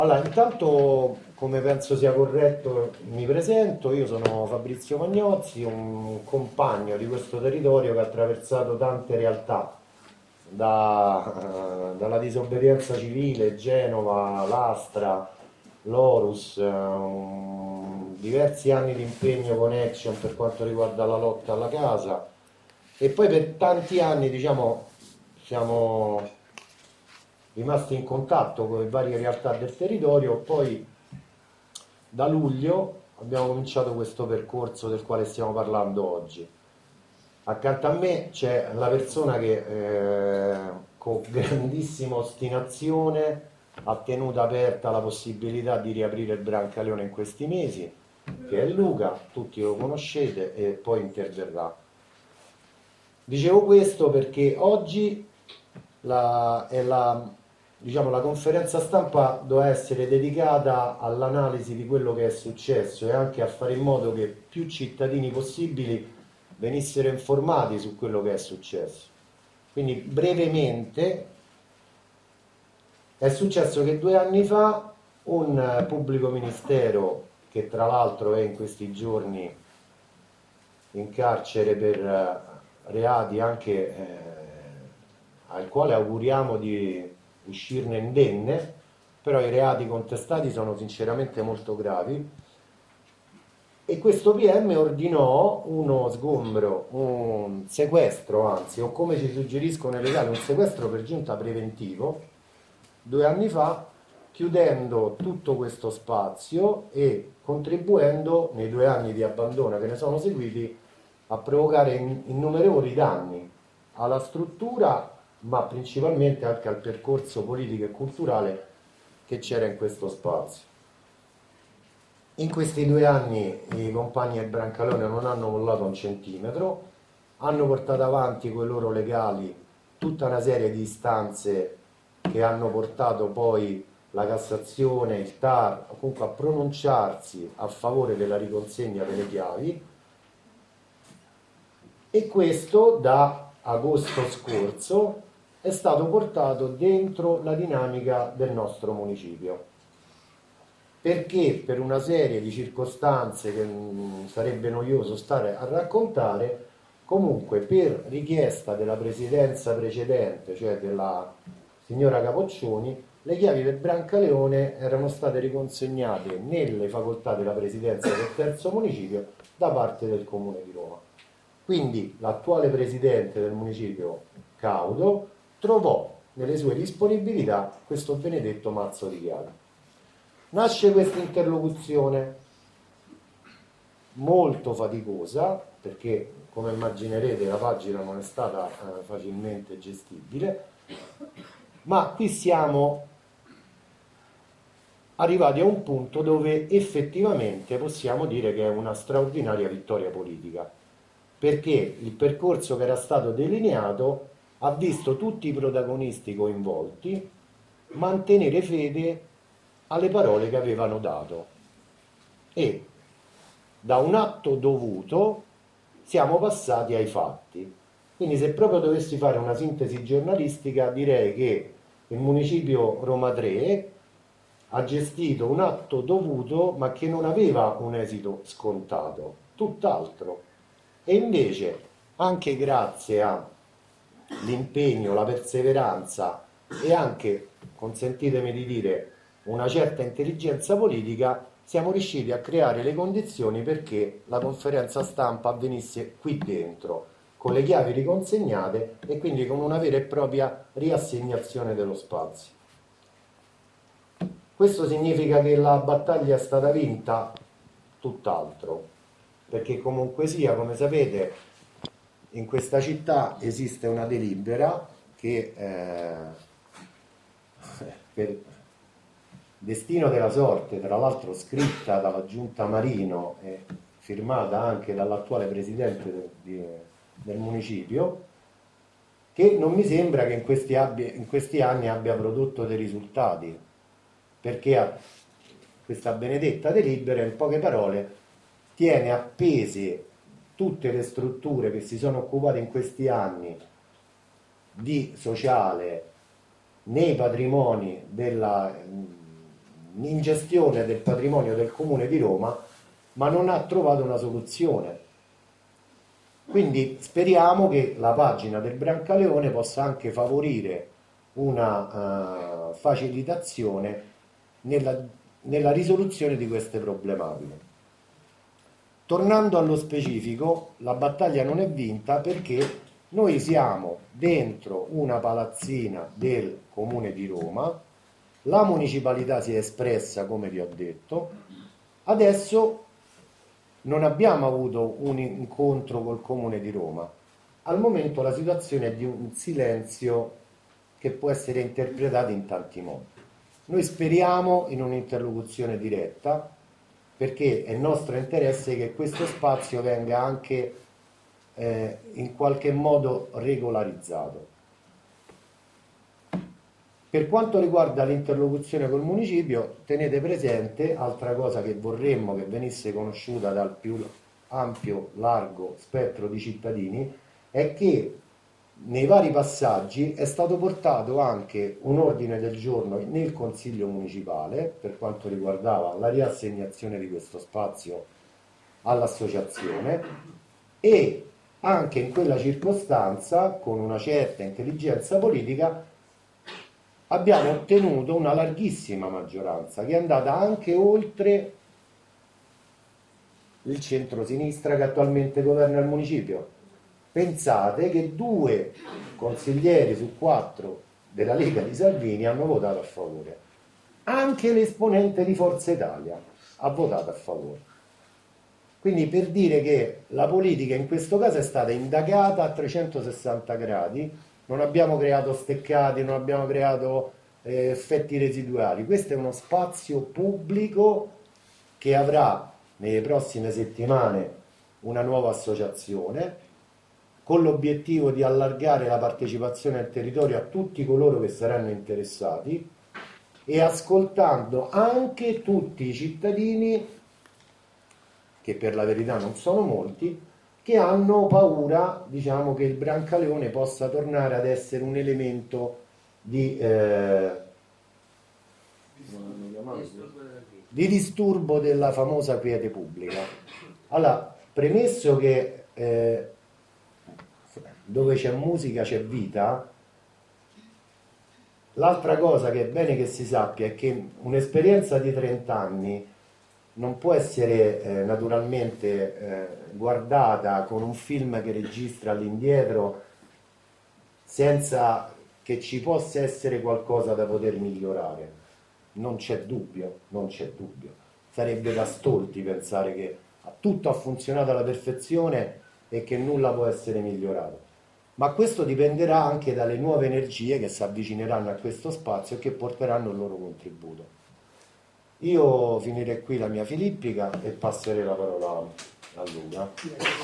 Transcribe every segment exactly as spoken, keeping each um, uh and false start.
Allora, intanto, come penso sia corretto, mi presento. Io sono Fabrizio Magnozzi, un compagno di questo territorio che ha attraversato tante realtà, da- eh, dalla disobbedienza civile, Genova, l'Astra, l'Orus, eh, un- diversi anni di impegno con Action per quanto riguarda la lotta alla casa, e poi per tanti anni, diciamo, siamo rimasti in contatto con le varie realtà del territorio. Poi da luglio abbiamo cominciato questo percorso del quale stiamo parlando oggi. Accanto a me c'è la persona che eh, con grandissima ostinazione ha tenuto aperta la possibilità di riaprire il Brancaleone in questi mesi, che è Luca, tutti lo conoscete e poi interverrà. Dicevo questo perché oggi la, è la, diciamo, la conferenza stampa doveva essere dedicata all'analisi di quello che è successo e anche a fare in modo che più cittadini possibili venissero informati su quello che è successo. Quindi brevemente è successo che due anni fa un eh, pubblico ministero, che tra l'altro è in questi giorni in carcere per eh, reati anche eh, al quale auguriamo di uscirne indenne, però i reati contestati sono sinceramente molto gravi. E questo P M ordinò uno sgombro, un sequestro, anzi, o come ci suggeriscono i legali, un sequestro per giunta preventivo, due anni fa, chiudendo tutto questo spazio e contribuendo, nei due anni di abbandono che ne sono seguiti, a provocare in- innumerevoli danni alla struttura, ma principalmente anche al percorso politico e culturale che c'era in questo spazio. In questi due anni i compagni del Brancaleone non hanno mollato un centimetro, hanno portato avanti con i loro legali tutta una serie di istanze che hanno portato poi la Cassazione, il T A R, comunque a pronunciarsi a favore della riconsegna delle chiavi, e questo da agosto scorso è stato portato dentro la dinamica del nostro municipio, perché per una serie di circostanze che mm, sarebbe noioso stare a raccontare, comunque per richiesta della presidenza precedente, cioè della signora Capoccioni, le chiavi del Brancaleone erano state riconsegnate nelle facoltà della presidenza del terzo municipio da parte del Comune di Roma. Quindi l'attuale presidente del municipio, Caudo, trovò nelle sue disponibilità questo benedetto mazzo di chiavi. Nasce questa interlocuzione molto faticosa, perché come immaginerete la pagina non è stata eh, facilmente gestibile, ma qui siamo arrivati a un punto dove effettivamente possiamo dire che è una straordinaria vittoria politica, perché il percorso che era stato delineato ha visto tutti i protagonisti coinvolti mantenere fede alle parole che avevano dato, e da un atto dovuto siamo passati ai fatti. Quindi se proprio dovessi fare una sintesi giornalistica, direi che il municipio Roma tre ha gestito un atto dovuto ma che non aveva un esito scontato, tutt'altro. E invece, anche grazie all'impegno, la perseveranza e anche, consentitemi di dire, una certa intelligenza politica, siamo riusciti a creare le condizioni perché la conferenza stampa avvenisse qui dentro, con le chiavi riconsegnate e quindi con una vera e propria riassegnazione dello spazio. Questo significa che la battaglia è stata vinta? Tutt'altro, perché comunque sia, come sapete, in questa città esiste una delibera che eh, per destino della sorte, tra l'altro scritta dalla Giunta Marino e firmata anche dall'attuale presidente del, di, del municipio, che non mi sembra che in questi, abbia, in questi anni abbia prodotto dei risultati, perché ha questa benedetta delibera, in poche parole, tiene appese tutte le strutture che si sono occupate in questi anni di sociale nei patrimoni della, in gestione del patrimonio del Comune di Roma, ma non ha trovato una soluzione. Quindi speriamo che la pagina del Brancaleone possa anche favorire una uh, facilitazione nella, nella risoluzione di queste problematiche. Tornando allo specifico, la battaglia non è vinta perché noi siamo dentro una palazzina del Comune di Roma, la municipalità si è espressa come vi ho detto, adesso non abbiamo avuto un incontro col Comune di Roma. Al momento la situazione è di un silenzio che può essere interpretato in tanti modi. Noi speriamo in un'interlocuzione diretta, perché è nostro interesse che questo spazio venga anche eh, in qualche modo regolarizzato. Per quanto riguarda l'interlocuzione col municipio, tenete presente, altra cosa che vorremmo che venisse conosciuta dal più ampio, largo spettro di cittadini, è che nei vari passaggi è stato portato anche un ordine del giorno nel Consiglio Municipale per quanto riguardava la riassegnazione di questo spazio all'associazione, e anche in quella circostanza, con una certa intelligenza politica, abbiamo ottenuto una larghissima maggioranza che è andata anche oltre il centro-sinistra che attualmente governa il municipio. Pensate che due consiglieri su quattro della Lega di Salvini hanno votato a favore. Anche l'esponente di Forza Italia ha votato a favore. Quindi per dire che la politica in questo caso è stata indagata a trecentosessanta gradi, non abbiamo creato steccati, non abbiamo creato eh, effetti residuali. Questo è uno spazio pubblico che avrà nelle prossime settimane una nuova associazione, con l'obiettivo di allargare la partecipazione al territorio a tutti coloro che saranno interessati e ascoltando anche tutti i cittadini, che per la verità non sono molti, che hanno paura, diciamo, che il Brancaleone possa tornare ad essere un elemento di, eh, di disturbo della famosa quiete pubblica. Allora, premesso che eh, dove c'è musica c'è vita, l'altra cosa che è bene che si sappia è che un'esperienza di trenta anni non può essere eh, naturalmente eh, guardata con un film che registra all'indietro senza che ci possa essere qualcosa da poter migliorare. Non c'è dubbio, non c'è dubbio. Sarebbe da stolti pensare che tutto ha funzionato alla perfezione e che nulla può essere migliorato. Ma questo dipenderà anche dalle nuove energie che si avvicineranno a questo spazio e che porteranno il loro contributo. Io finirei qui la mia filippica e passerei la parola a Luca.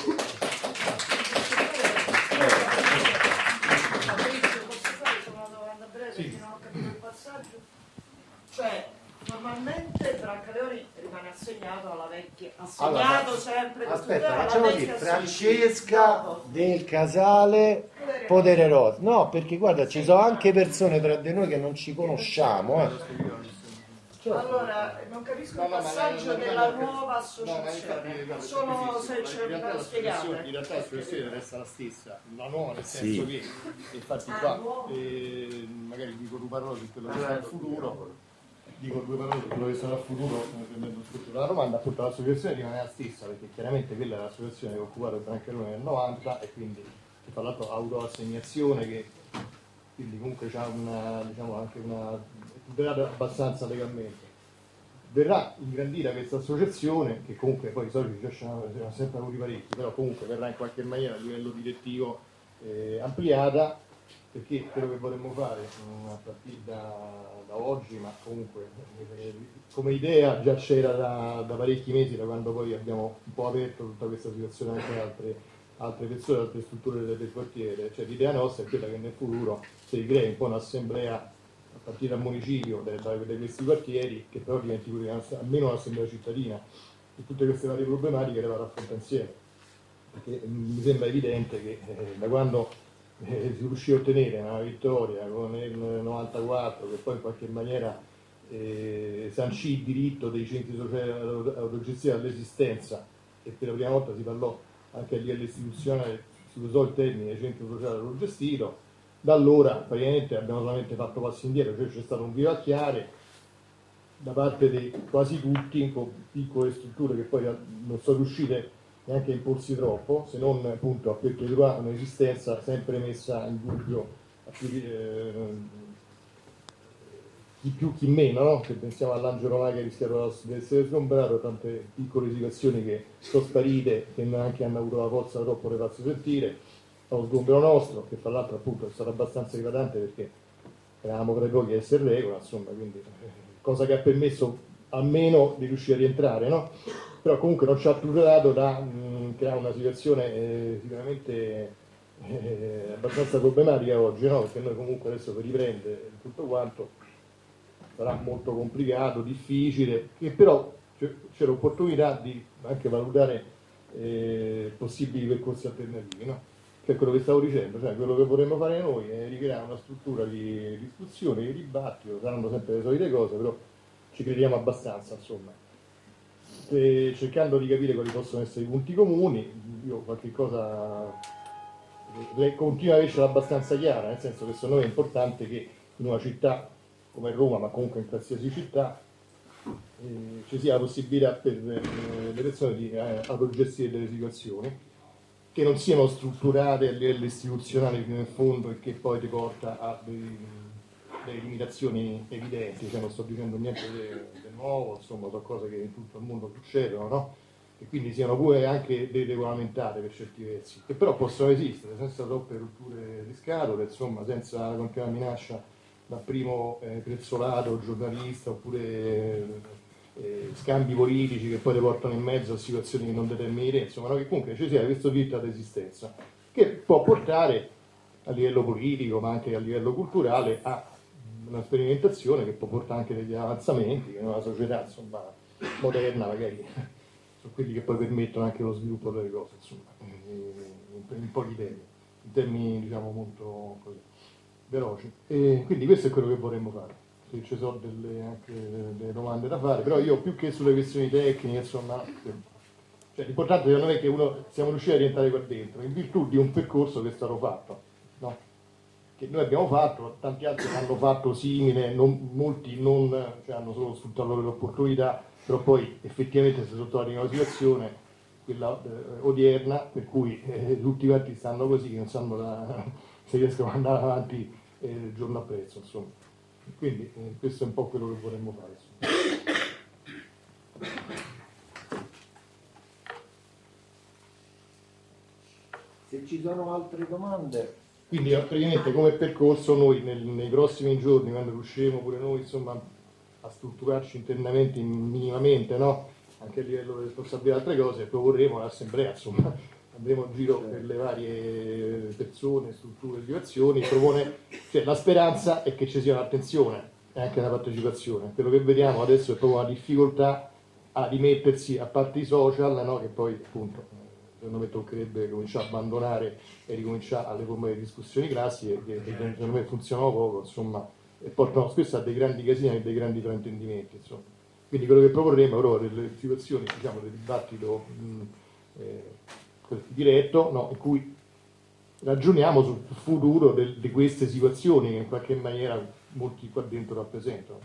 Sì. Non ho capito il passaggio. Cioè, normalmente il Brancaleone rimane assegnato alla vecchia, assegnato allora, sempre aspetta, facciamo dire Francesca del Casale Podererot. No, perché guarda, ci sono anche persone tra di noi che non ci conosciamo. Eh. Allora, non capisco il passaggio della nuova associazione. Sono se ce lo spiegate. In realtà l'espressione resta la stessa, la nuova nel senso Sì. che infatti qua eh, magari dico due parole su quello che sarà il futuro, dico due parole su quello che sarà il futuro prendendo spunto dalla domanda. Appunto l'associazione rimane la stessa perché chiaramente quella è l'associazione che ha occupato il Brancaleone nel novanta e quindi tra l'altro autoassegnazione che quindi comunque c'ha una, diciamo, anche una tutelata abbastanza legalmente. Verrà ingrandita questa associazione, che comunque poi i soci ci sono sempre avuti parecchi, però comunque verrà in qualche maniera a livello direttivo eh, ampliata, perché quello che vorremmo fare a partire da, da oggi, ma comunque eh, come idea già c'era da, da parecchi mesi, da quando poi abbiamo un po' aperto tutta questa situazione anche ad altre, altre persone, altre strutture del, del quartiere. Cioè l'idea nostra è quella che nel futuro si ricrei un po' un'assemblea a partire dal municipio, da questi quartieri, che però diventi almeno un'assemblea cittadina e tutte queste varie problematiche le vado a affrontare insieme, perché mi sembra evidente che eh, da quando eh, si riuscì a ottenere una vittoria con il novantaquattro, che poi in qualche maniera eh, sancì il diritto dei centri sociali all'autogestione all'esistenza, e per la prima volta si parlò anche a livello istituzionale, si usò il termine centro sociale autogestito. Da allora praticamente abbiamo solamente fatto passi indietro, cioè c'è stato un vivacchiare da parte di quasi tutti, con piccole strutture che poi non sono riuscite neanche a imporsi troppo, se non appunto a perpetuare un'esistenza sempre messa in dubbio a più, eh, chi più chi meno, no? Se pensiamo all'Angelo Mai che ha rischiato di essere sgombrato, tante piccole situazioni che sono sparite, che neanche hanno avuto la forza troppo di farsi sentire, lo sgombero nostro, che fra l'altro appunto è stato abbastanza eclatante perché eravamo tra i pochi a essere regola, insomma, quindi cosa che ha permesso almeno di riuscire a rientrare, no? Però comunque non ci ha tutelato da mh, creare una situazione eh, sicuramente eh, abbastanza problematica oggi, no? Perché noi comunque adesso per riprendere tutto quanto sarà molto complicato, difficile, che però c'è l'opportunità di anche valutare eh, possibili percorsi alternativi, no? Che è quello che stavo dicendo, cioè quello che vorremmo fare noi è ricreare una struttura di discussione, di dibattito, saranno sempre le solite cose, però ci crediamo abbastanza, insomma. E cercando di capire quali possono essere i punti comuni, io qualche cosa le continua ad avercela abbastanza chiara, nel senso che secondo me è importante che in una città come Roma, ma comunque in qualsiasi città, eh, ci sia la possibilità per eh, le persone di eh, autogestire delle situazioni che non siano strutturate a livello istituzionale fino in fondo e che poi ti porta a dei, delle limitazioni evidenti, cioè non sto dicendo niente di nuovo, insomma sono cose che in tutto il mondo succedono, no? E quindi siano pure anche deregolamentate per certi versi, che però possono esistere senza troppe rotture di scatole, insomma senza continua minaccia dal primo eh, prezzolato, giornalista, oppure eh, scambi politici che poi ti portano in mezzo a situazioni che non determini, insomma, no? Che comunque ci sia questo diritto ad esistenza, che può portare a livello politico, ma anche a livello culturale, a una sperimentazione che può portare anche degli avanzamenti, che in una società, insomma, moderna magari, sono quelli che poi permettono anche lo sviluppo delle cose, insomma, in, in pochi termini, in termini, diciamo, molto così veloci. E quindi questo è quello che vorremmo fare. Se ci sono delle, anche delle domande da fare, però io più che sulle questioni tecniche, insomma, cioè, l'importante secondo me è che uno siamo riusciti a rientrare qua dentro in virtù di un percorso che è stato fatto, no? Che noi abbiamo fatto, tanti altri hanno fatto simile, non, molti non, cioè, hanno solo sfruttato le opportunità, però poi effettivamente si sono trovati in una situazione, quella eh, odierna, per cui eh, tutti quanti stanno così, che non sanno da, se riescono ad andare avanti eh, giorno appresso, insomma. Quindi eh, questo è un po' quello che vorremmo fare. Se ci sono altre domande. Quindi praticamente come percorso noi nel, nei prossimi giorni, quando riusciremo pure noi insomma a strutturarci internamente minimamente, no? Anche a livello di responsabilità altre cose, proporremo l'assemblea, insomma andremo in giro per le varie persone, strutture, situazioni, propone, cioè, la speranza è che ci sia un'attenzione e anche una partecipazione. Quello che vediamo adesso è proprio una difficoltà a rimettersi, a parte i social, no? Che poi appunto secondo me toccherebbe cominciare a abbandonare e ricominciare alle forme di discussioni classiche che, che secondo me funzionano poco, insomma, e portano spesso a dei grandi casini e dei grandi fraintendimenti, insomma. Quindi quello che proporremo è proprio delle situazioni, diciamo, del dibattito mh, eh, diretto, no, in cui ragioniamo sul futuro del, di queste situazioni che in qualche maniera molti qua dentro rappresentano.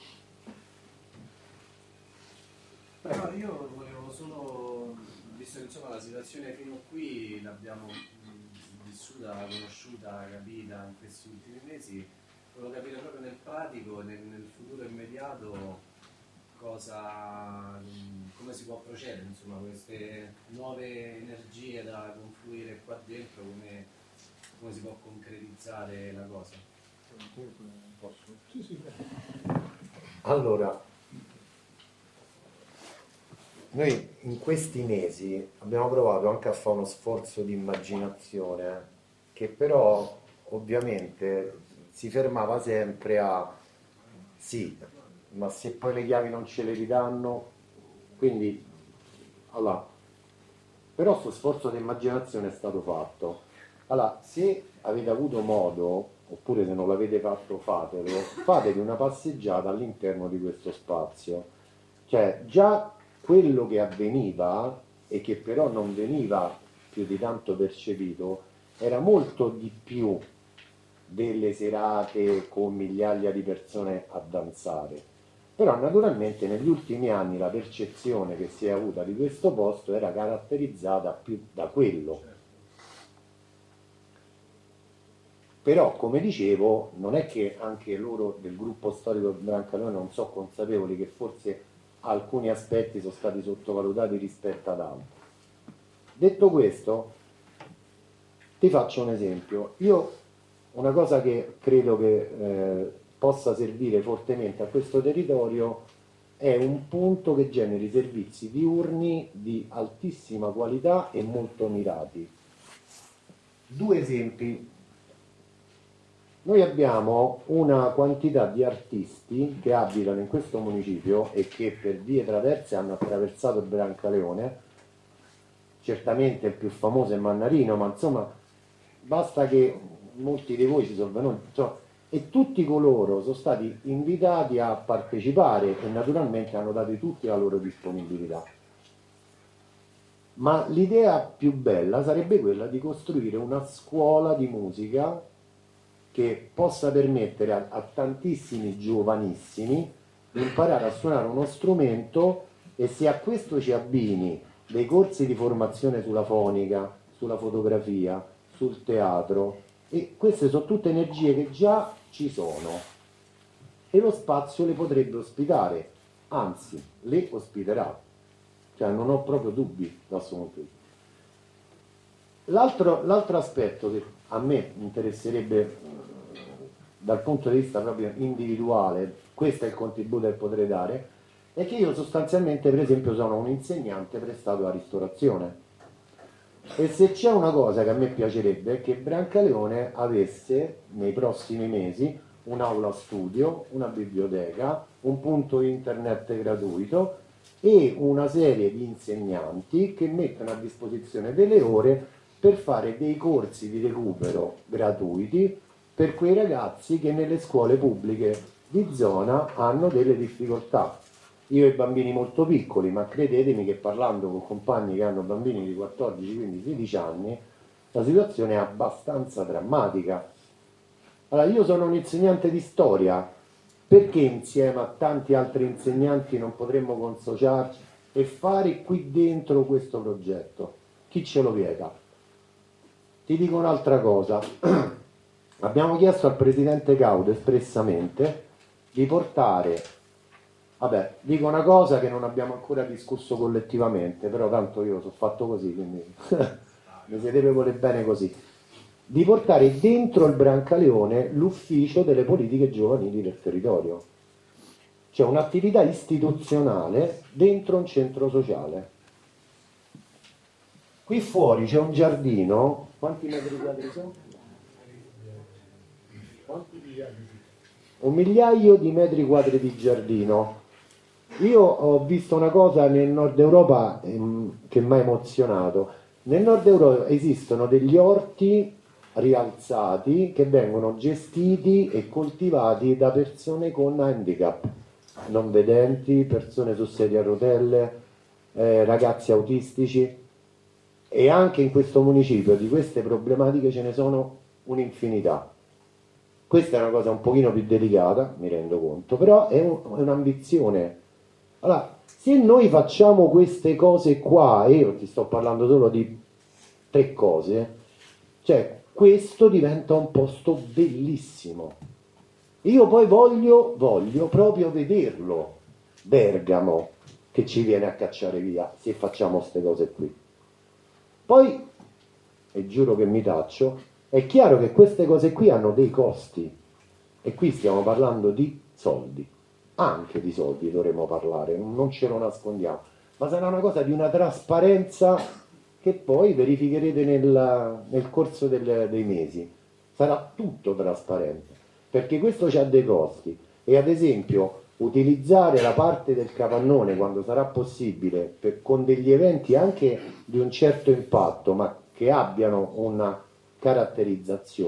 No, io volevo solo, visto che insomma la situazione fino a qui l'abbiamo vissuta, conosciuta, capita in questi ultimi mesi, volevo capire proprio nel pratico, nel, nel futuro immediato, cosa, come si può procedere, insomma, queste nuove energie da confluire qua dentro, come, come si può concretizzare la cosa? Posso? Sì, sì. Allora, noi in questi mesi abbiamo provato anche a fare uno sforzo di immaginazione che però ovviamente si fermava sempre a sì, ma se poi le chiavi non ce le ridanno, quindi allora, però questo sforzo di immaginazione è stato fatto. Allora, se avete avuto modo oppure se non l'avete fatto fatelo, fatevi una passeggiata all'interno di questo spazio. Cioè già quello che avveniva e che però non veniva più di tanto percepito era molto di più delle serate con migliaia di persone a danzare. Però naturalmente negli ultimi anni la percezione che si è avuta di questo posto era caratterizzata più da quello. Però come dicevo non è che anche loro del gruppo storico Brancaleone non sono consapevoli che forse alcuni aspetti sono stati sottovalutati rispetto ad altri. Detto questo, ti faccio un esempio. Io una cosa che credo che eh, possa servire fortemente a questo territorio è un punto che generi servizi diurni di altissima qualità e molto mirati. Due esempi. Noi abbiamo una quantità di artisti che abitano in questo municipio e che per vie traverse hanno attraversato il Brancaleone. Certamente il più famoso è Mannarino, ma insomma basta che molti di voi ci sono venuti, insomma, e tutti coloro sono stati invitati a partecipare e naturalmente hanno dato tutti la loro disponibilità. Ma l'idea più bella sarebbe quella di costruire una scuola di musica che possa permettere a, a tantissimi giovanissimi di imparare a suonare uno strumento, e se a questo ci abbini dei corsi di formazione sulla fonica, sulla fotografia, sul teatro, e queste sono tutte energie che già ci sono e lo spazio le potrebbe ospitare, anzi le ospiterà, cioè non ho proprio dubbi da questo punto di vista. L'altro, l'altro aspetto che a me interesserebbe dal punto di vista proprio individuale, questo è il contributo che potrei dare, è che io sostanzialmente per esempio sono un insegnante prestato alla ristorazione. E se c'è una cosa che a me piacerebbe è che Brancaleone avesse nei prossimi mesi un'aula studio, una biblioteca, un punto internet gratuito e una serie di insegnanti che mettono a disposizione delle ore per fare dei corsi di recupero gratuiti per quei ragazzi che nelle scuole pubbliche di zona hanno delle difficoltà. Io ho i bambini molto piccoli, ma credetemi che parlando con compagni che hanno bambini di quattordici, quindici, sedici anni, la situazione è abbastanza drammatica. Allora, io sono un insegnante di storia, perché insieme a tanti altri insegnanti non potremmo consociarci e fare qui dentro questo progetto? Chi ce lo vieta? Ti dico un'altra cosa. Abbiamo chiesto al Presidente Caudo espressamente di portare... Vabbè, dico una cosa che non abbiamo ancora discusso collettivamente, però tanto io sono fatto così, quindi mi siete vuole bene così. Di portare dentro il Brancaleone l'ufficio delle politiche giovanili del territorio. Cioè un'attività istituzionale dentro un centro sociale. Qui fuori c'è un giardino, quanti metri quadri sono? Un migliaio di metri quadri di giardino. Io ho visto una cosa nel nord Europa ehm, che mi ha emozionato. Nel nord Europa esistono degli orti rialzati che vengono gestiti e coltivati da persone con handicap, non vedenti, persone su sedie a rotelle, eh, ragazzi autistici, e anche in questo municipio di queste problematiche ce ne sono un'infinità. Questa è una cosa un pochino più delicata, mi rendo conto, però è, un, è un'ambizione. Allora, se noi facciamo queste cose qua, e io ti sto parlando solo di tre cose, cioè questo diventa un posto bellissimo. Io poi voglio, voglio proprio vederlo, Bergamo, che ci viene a cacciare via, se facciamo queste cose qui. Poi, e giuro che mi taccio, è chiaro che queste cose qui hanno dei costi, e qui stiamo parlando di soldi. Anche di soldi dovremmo parlare, non ce lo nascondiamo, ma sarà una cosa di una trasparenza che poi verificherete nel, nel corso del, dei mesi. Sarà tutto trasparente, perché questo ha dei costi, e ad esempio utilizzare la parte del capannone quando sarà possibile per, con degli eventi anche di un certo impatto, ma che abbiano una caratterizzazione,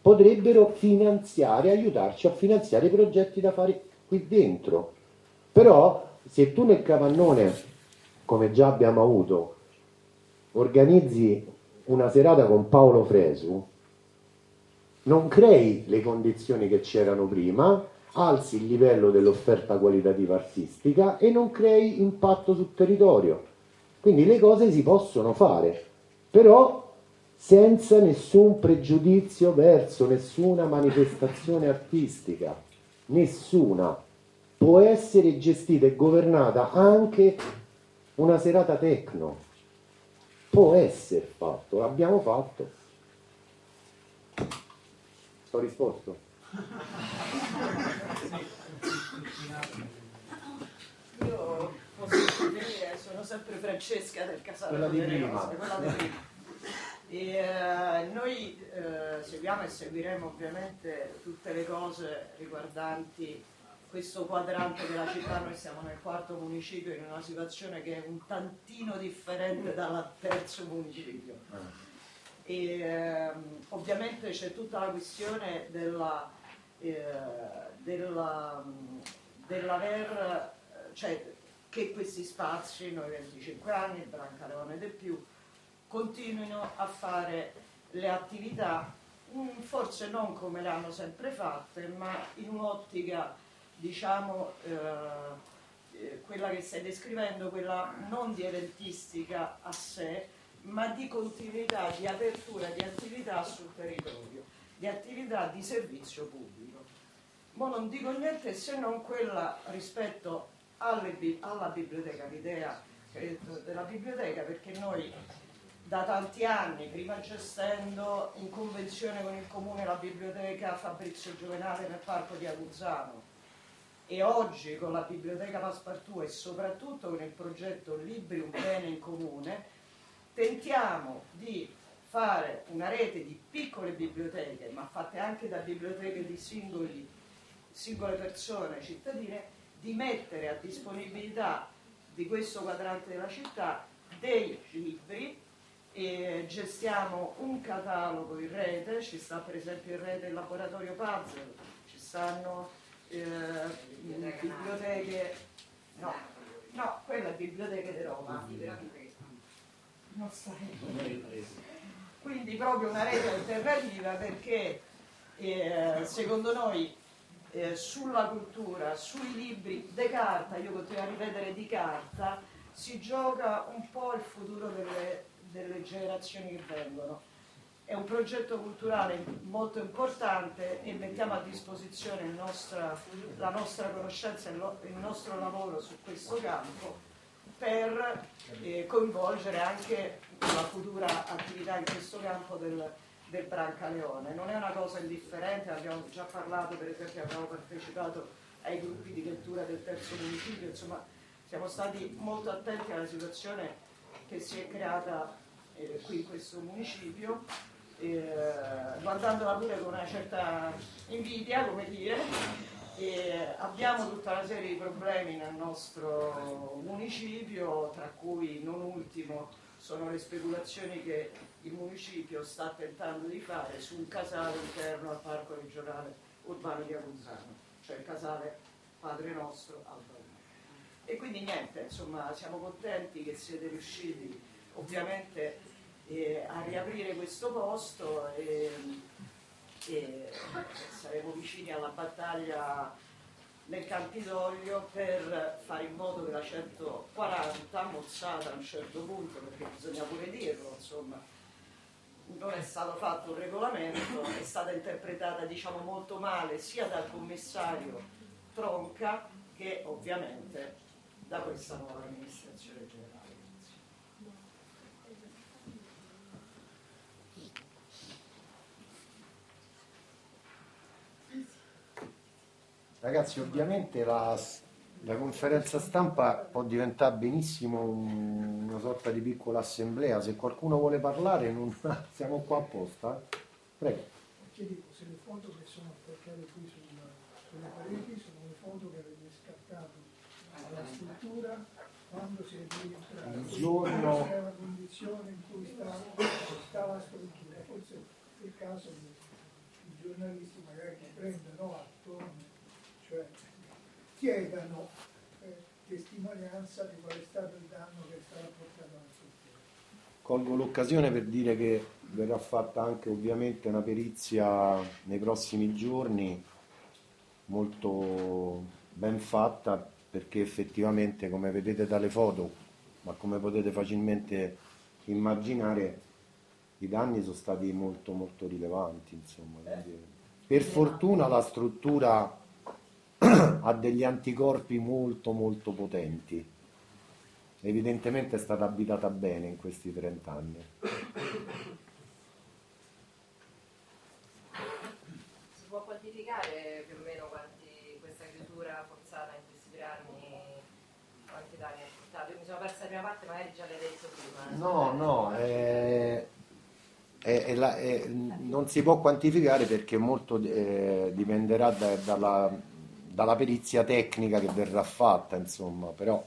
potrebbero finanziare, aiutarci a finanziare i progetti da fare qui dentro. Però se tu nel capannone, come già abbiamo avuto, organizzi una serata con Paolo Fresu, non crei le condizioni che c'erano prima, alzi il livello dell'offerta qualitativa artistica e non crei impatto sul territorio. Quindi le cose si possono fare, però senza nessun pregiudizio verso nessuna manifestazione artistica, nessuna. Può essere gestita e governata anche una serata techno, può essere fatto, l'abbiamo fatto. Ho risposto? Io posso dire, sono sempre Francesca del Casale Quella di delle prima. Rose, quella di prima. E, eh, noi eh, seguiamo e seguiremo ovviamente tutte le cose riguardanti questo quadrante della città. Noi siamo nel quarto municipio in una situazione che è un tantino differente dal terzo municipio. E ehm, ovviamente c'è tutta la questione della, eh, della, dell'aver, cioè che questi spazi, noi venticinque anni, il Brancaleone del più, continuino a fare le attività, forse non come le hanno sempre fatte, ma in un'ottica, diciamo, eh, quella che stai descrivendo, quella non di eventistica a sé, ma di continuità, di apertura di attività sul territorio, di attività di servizio pubblico. Ma non dico niente se non quella rispetto alle, alla biblioteca, l'idea della biblioteca, perché noi da tanti anni, prima gestendo in convenzione con il comune la biblioteca Fabrizio Giovenale nel parco di Aguzzano, e oggi con la biblioteca Passepartout e soprattutto con il progetto Libri un bene in comune, tentiamo di fare una rete di piccole biblioteche, ma fatte anche da biblioteche di singoli, singole persone cittadine, di mettere a disponibilità di questo quadrante della città dei libri. E gestiamo un catalogo in rete, ci sta per esempio in rete il laboratorio Puzzle, ci stanno eh, biblioteche, no, no, quella è biblioteche di Roma, non stai. Quindi proprio una rete alternativa, perché eh, secondo noi eh, sulla cultura, sui libri di carta, io continuo a ripetere di carta, si gioca un po' il futuro delle delle generazioni che vengono. È un progetto culturale molto importante e mettiamo a disposizione il nostra, la nostra conoscenza e il nostro lavoro su questo campo per eh, coinvolgere anche la futura attività in questo campo del, del Brancaleone. Non è una cosa indifferente, abbiamo già parlato, per esempio abbiamo partecipato ai gruppi di lettura del terzo municipio, insomma siamo stati molto attenti alla situazione che si è creata eh, qui in questo municipio, eh, guardandola pure con una certa invidia, come dire. E abbiamo tutta una serie di problemi nel nostro municipio, tra cui non ultimo sono le speculazioni che il municipio sta tentando di fare su un casale interno al parco regionale urbano di Aguzzano, cioè il casale Padre Nostro Alba. E quindi niente, insomma, siamo contenti che siete riusciti ovviamente eh, a riaprire questo posto e, e saremo vicini alla battaglia nel Campidoglio per fare in modo che la centoquaranta, mozzata a un certo punto, perché bisogna pure dirlo, insomma, non è stato fatto un regolamento, è stata interpretata, diciamo, molto male sia dal commissario Tronca che ovviamente da questa nuova amministrazione generale. Ragazzi, ovviamente la, la conferenza stampa può diventare benissimo un, una sorta di piccola assemblea. Se qualcuno vuole parlare, non, siamo qua apposta. Prego. Ti dico, se le foto che sono attaccate qui sulla, sulle pareti sono le foto che avete scattato alla struttura quando si è rientrato. Il giorno... Questa è la condizione in cui stava, stava la struttura. Forse è il caso di, di giornalisti magari che prendano atto, cioè chiedano eh, testimonianza di qual è stato il danno che è stato portato alla struttura. Colgo l'occasione per dire che verrà fatta anche ovviamente una perizia nei prossimi giorni, molto ben fatta, perché effettivamente, come vedete dalle foto, ma come potete facilmente immaginare, i danni sono stati molto molto rilevanti, insomma. Quindi, per fortuna la struttura ha degli anticorpi molto molto potenti, evidentemente è stata abitata bene in questi trenta anni. Si può quantificare più o meno quanti questa chiusura forzata in questi tre anni, quanti danni ha portato? Io mi sono persa la prima parte, magari già l'hai detto prima. No, no, è, è, è la, è, non si può quantificare perché molto eh, dipenderà da, dalla, dalla perizia tecnica che verrà fatta, insomma, però...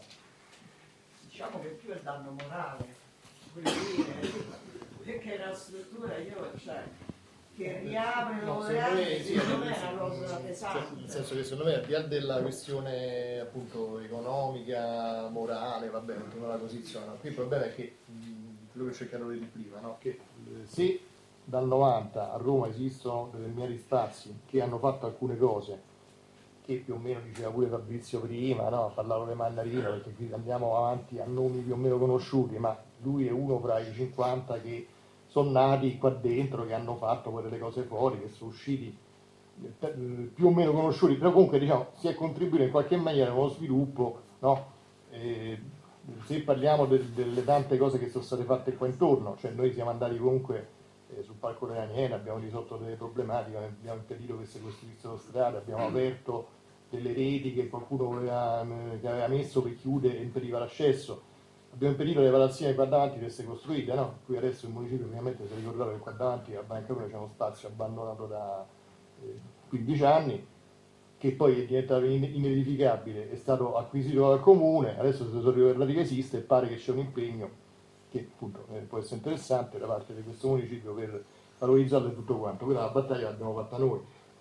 Diciamo che più è danno morale, voglio dire, perché la struttura io, cioè, che riapre No, dopo secondo anni, me sì, secondo me nel è una cosa senso- pesante. cioè, nel senso che secondo me al di là della questione appunto economica, morale, vabbè, non la posizione, qui il problema è che mh, quello che cercavo di dire prima, no? Che eh, se dal novanta a Roma esistono determinati spazi che hanno fatto alcune cose che più o meno diceva pure Fabrizio prima, no? Parlavo di Mannarino, perché qui andiamo avanti a nomi più o meno conosciuti, ma lui è uno fra i cinquanta che sono nati qua dentro, che hanno fatto poi delle cose fuori, che sono usciti eh, più o meno conosciuti, però comunque diciamo si è contribuito in qualche maniera a uno sviluppo, no? Eh, se parliamo de- delle tante cose che sono state fatte qua intorno, cioè noi siamo andati comunque eh, sul Parco della Niena, abbiamo risolto delle problematiche, abbiamo impedito che si costruissero strade, abbiamo aperto delle reti che qualcuno aveva, che aveva messo per chiudere e impediva l'accesso, abbiamo impedito le palazzine qua davanti di essere costruite, no? Qui adesso il municipio finalmente si è ricordato che qua davanti a Brancalone c'è uno spazio abbandonato da eh, quindici anni, che poi è diventato inedificabile, è stato acquisito dal comune, adesso si sono ricordati che esiste e pare che c'è un impegno che appunto eh, può essere interessante da parte di questo municipio per valorizzarlo e tutto quanto. Quella la battaglia l'abbiamo fatta noi,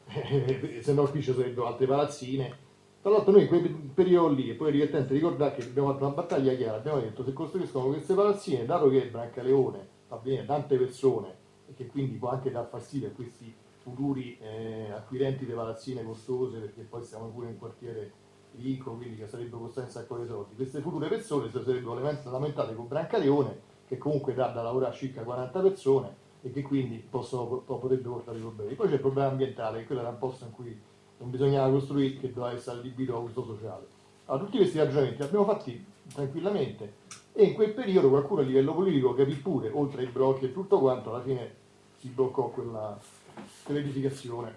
se no qui ci sarebbero altre palazzine. Tra l'altro noi in quei periodi lì, e poi è divertente ricordare che abbiamo fatto una battaglia chiara, abbiamo detto se costruiscono queste palazzine, dato che Brancaleone fa bene tante persone e che quindi può anche dar fastidio a questi futuri eh, acquirenti di palazzine costose, perché poi siamo pure in un quartiere ricco, quindi che sarebbe costato un sacco di soldi, queste future persone si sarebbero lamentate con Brancaleone, che comunque dà da lavorare a circa quaranta persone e che quindi possono, potrebbe portare problemi. Poi c'è il problema ambientale, che quello era un posto in cui non bisognava costruire, che doveva essere adibito a uso sociale. Allora, tutti questi ragionamenti li abbiamo fatti tranquillamente e in quel periodo qualcuno a livello politico capì pure, oltre ai blocchi e tutto quanto, alla fine si bloccò quella, quell'edificazione.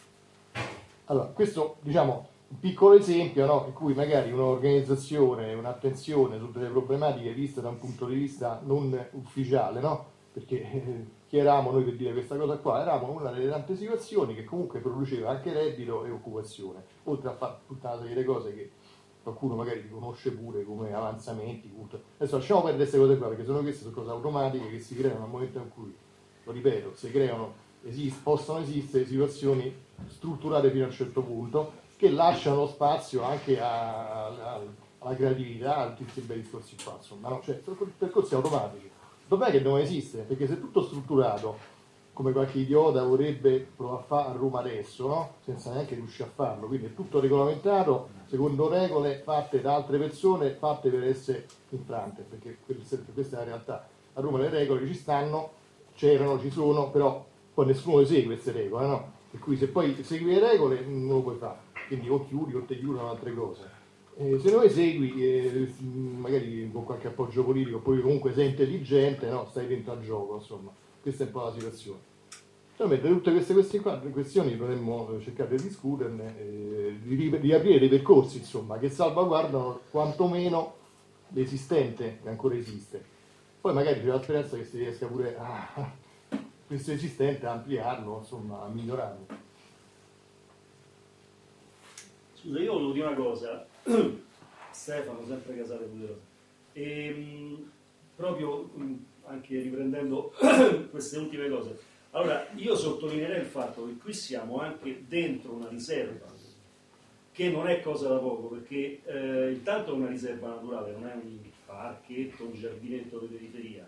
Allora, questo diciamo un piccolo esempio, no, in cui magari un'organizzazione, un'attenzione su delle problematiche viste da un punto di vista non ufficiale, no? Perché eh, chi eravamo noi per dire questa cosa qua? Eravamo una delle tante situazioni che comunque produceva anche reddito e occupazione, oltre a fare tutta una serie di cose che qualcuno magari riconosce pure come avanzamenti, culto. Adesso lasciamo perdere queste cose qua, perché sono queste sono cose automatiche che si creano nel momento in cui, lo ripeto, si creano, esist- possono esistere situazioni strutturate fino a un certo punto che lasciano spazio anche a, a, alla creatività, a tutti questi bei discorsi qua, insomma, no? Cioè, percorsi automatici. Dov'è che devono esistere? Perché se è tutto strutturato, come qualche idiota vorrebbe provare a fare a Roma adesso, no? Senza neanche riuscire a farlo, quindi è tutto regolamentato secondo regole fatte da altre persone, fatte per essere infrante, perché questa è la realtà. A Roma le regole ci stanno, c'erano, ci sono, però poi nessuno le segue queste regole, no? Per cui se poi segui le regole non lo puoi fare, quindi o chiudi o te chiudono altre cose. Eh, se non le segui, eh, magari con qualche appoggio politico, poi comunque sei intelligente, no? Stai dentro al gioco, insomma. Questa è un po' la situazione. Naturalmente tutte queste questioni, qua, questioni dovremmo cercare di discuterne, eh, di riaprire dei percorsi, insomma, che salvaguardano quantomeno l'esistente che ancora esiste. Poi magari c'è la speranza che si riesca pure a questo esistente a ampliarlo, insomma, a migliorarlo. Scusa, io volevo dire una cosa, Stefano, sempre Casale Poderoso, e, mh, proprio mh, anche riprendendo queste ultime cose, Allora, io sottolineerei il fatto che qui siamo anche dentro una riserva, che non è cosa da poco, perché eh, intanto è una riserva naturale, non è un parchetto, un giardinetto di periferia.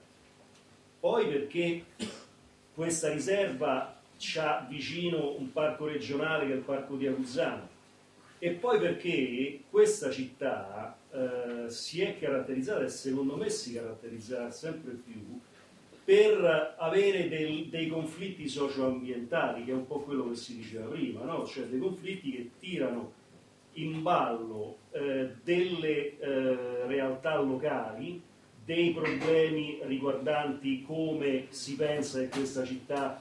Poi perché questa riserva c'ha vicino un parco regionale che è il parco di Aguzzano, e poi perché questa città eh, si è caratterizzata, e secondo me si caratterizzerà sempre più, per avere del, dei conflitti socioambientali, che è un po' quello che si diceva prima, no? Cioè dei conflitti che tirano in ballo eh, delle eh, realtà locali, dei problemi riguardanti come si pensa che questa città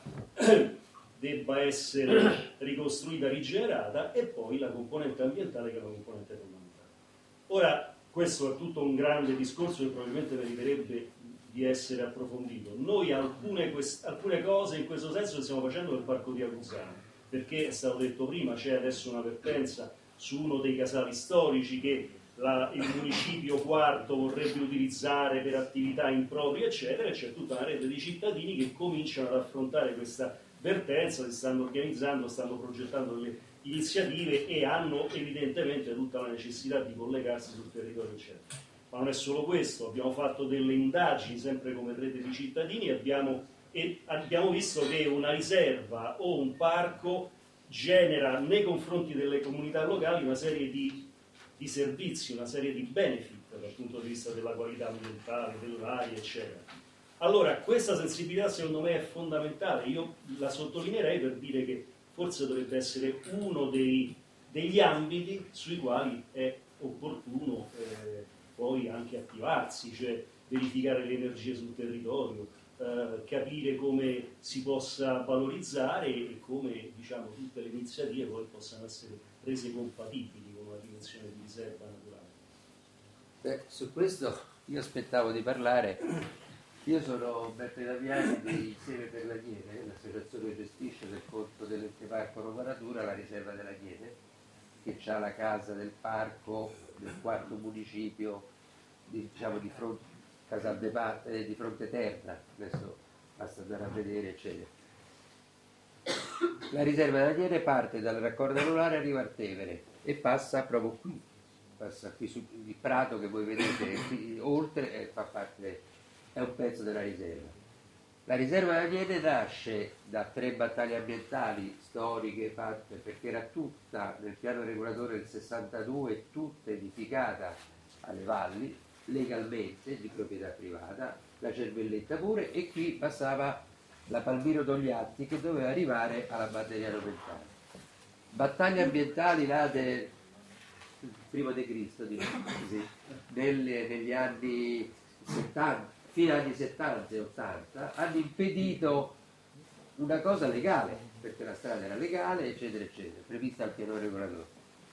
debba essere ricostruita, rigenerata, e poi la componente ambientale, che è una componente fondamentale. Ora, questo è tutto un grande discorso che probabilmente meriterebbe di essere approfondito. Noi alcune, quest- alcune cose in questo senso le stiamo facendo nel parco di Aguzzano, perché è stato detto prima, c'è adesso una vertenza su uno dei casali storici che la, il municipio quarto vorrebbe utilizzare per attività improprie, eccetera, e c'è tutta una rete di cittadini che cominciano ad affrontare questa vertenza, si stanno organizzando, stanno progettando delle iniziative e hanno evidentemente tutta la necessità di collegarsi sul territorio, eccetera. Ma non è solo questo, abbiamo fatto delle indagini sempre come rete di cittadini, abbiamo, e abbiamo visto che una riserva o un parco genera nei confronti delle comunità locali una serie di, di servizi, una serie di benefit dal punto di vista della qualità ambientale, dell'aria, eccetera. Allora, questa sensibilità secondo me è fondamentale, io la sottolineerei per dire che forse dovrebbe essere uno dei, degli ambiti sui quali è opportuno eh, poi anche attivarsi, cioè verificare le energie sul territorio, eh, capire come si possa valorizzare e come, diciamo, tutte le iniziative poi possano essere rese compatibili con una dimensione di riserva naturale. Beh, su questo io aspettavo di parlare. Io sono Umberto Damiani di Insieme per la Chiede, l'associazione che gestisce per conto dell'Ente Parco Roma Natura la riserva della Chiede, che ha la casa del parco del quarto municipio, di, diciamo di fronte, Casal de pa, eh, di Fronte Terra, adesso basta andare a vedere, eccetera. La riserva della Chiede parte dal raccordo anulare e arriva al Tevere e passa proprio qui, passa qui sul prato che voi vedete qui, oltre, e fa parte, è un pezzo della riserva. La riserva della Chiede nasce da tre battaglie ambientali storiche fatte, perché era tutta nel piano regolatore del sessantadue, tutta edificata alle valli, legalmente, di proprietà privata, la Cervelletta pure, e qui passava la Palmiro Togliatti che doveva arrivare alla Batteriano Mentale. Battaglie ambientali nate prima di Cristo, diciamo così, nelle, negli anni settanta, fino agli anni settanta e ottanta, hanno impedito una cosa legale, perché la strada era legale, eccetera, eccetera, prevista al piano regolatore.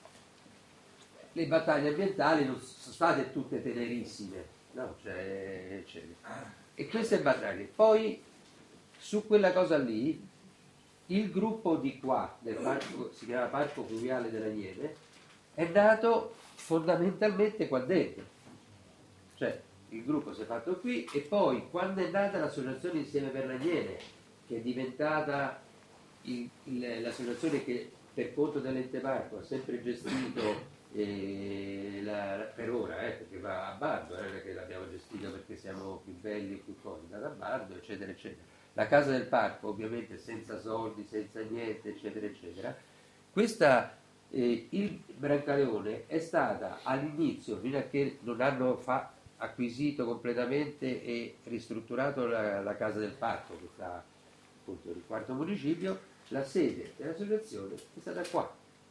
Le battaglie ambientali non sono state tutte tenerissime, no? Cioè, eccetera. E queste battaglie, poi su quella cosa lì, il gruppo di qua, del parco, si chiama Parco Fluviale della Nieve, è nato fondamentalmente qua dentro. Cioè, il gruppo si è fatto qui, e poi quando è nata l'associazione Insieme per la Nieve, che è diventata il, il, l'associazione che per conto dell'Ente Parco ha sempre gestito eh, la, per ora, eh, perché va a bando, non è che l'abbiamo gestito perché siamo più belli e più cose, da bando, eccetera, eccetera. La casa del parco, ovviamente senza soldi, senza niente, eccetera, eccetera. Questa, eh, il Brancaleone è stata all'inizio, fino a che non hanno fa, acquisito completamente e ristrutturato la, la casa del parco, che sta appunto nel quarto municipio, la sede dell'associazione è stata qua,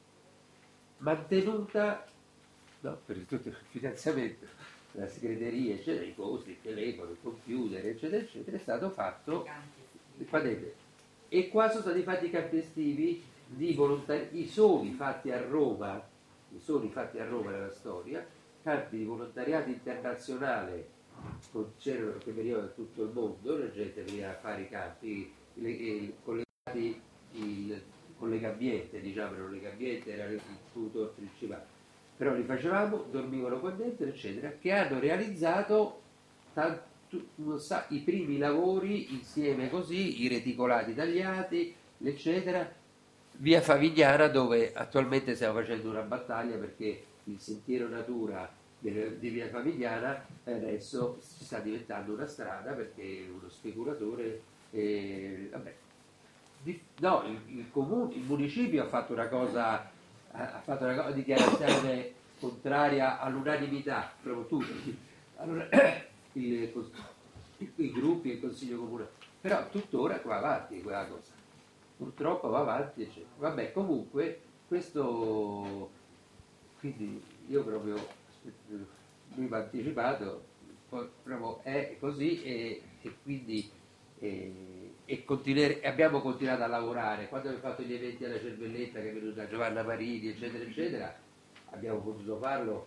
mantenuta, no, per tutto il finanziamento, la segreteria, eccetera, i costi, il telefono, il computer, eccetera, eccetera, è stato fatto qua dentro. E qua sono stati fatti i campi estivi di volontari, i soli fatti a Roma, i soli fatti a Roma nella storia, campi di volontariato internazionale, c'erano che venivano da tutto il mondo, la gente veniva a fare i campi, le, le, collegati il, con Legambiente, diciamo, non Legambiente era il tutor principale, però li facevamo, dormivano qua dentro, eccetera, che hanno realizzato tanto, tu, non sa, i primi lavori insieme così, i reticolati tagliati, eccetera, via Favignana, dove attualmente stiamo facendo una battaglia perché il sentiero natura di via Favignana adesso si sta diventando una strada perché uno speculatore eh, vabbè, di, no, il, il, comune, il municipio ha fatto una cosa ha fatto una cosa, dichiarazione contraria all'unanimità proprio tutti allora, il, il, i gruppi e il consiglio comunale, però tuttora va avanti quella cosa, purtroppo va avanti eccetera. Vabbè, comunque questo, quindi io proprio lui mi ha anticipato, proprio è così e, e quindi e, e continuere, abbiamo continuato a lavorare. Quando abbiamo fatto gli eventi alla Cervelletta, che è venuta Giovanna Marini eccetera eccetera, abbiamo potuto farlo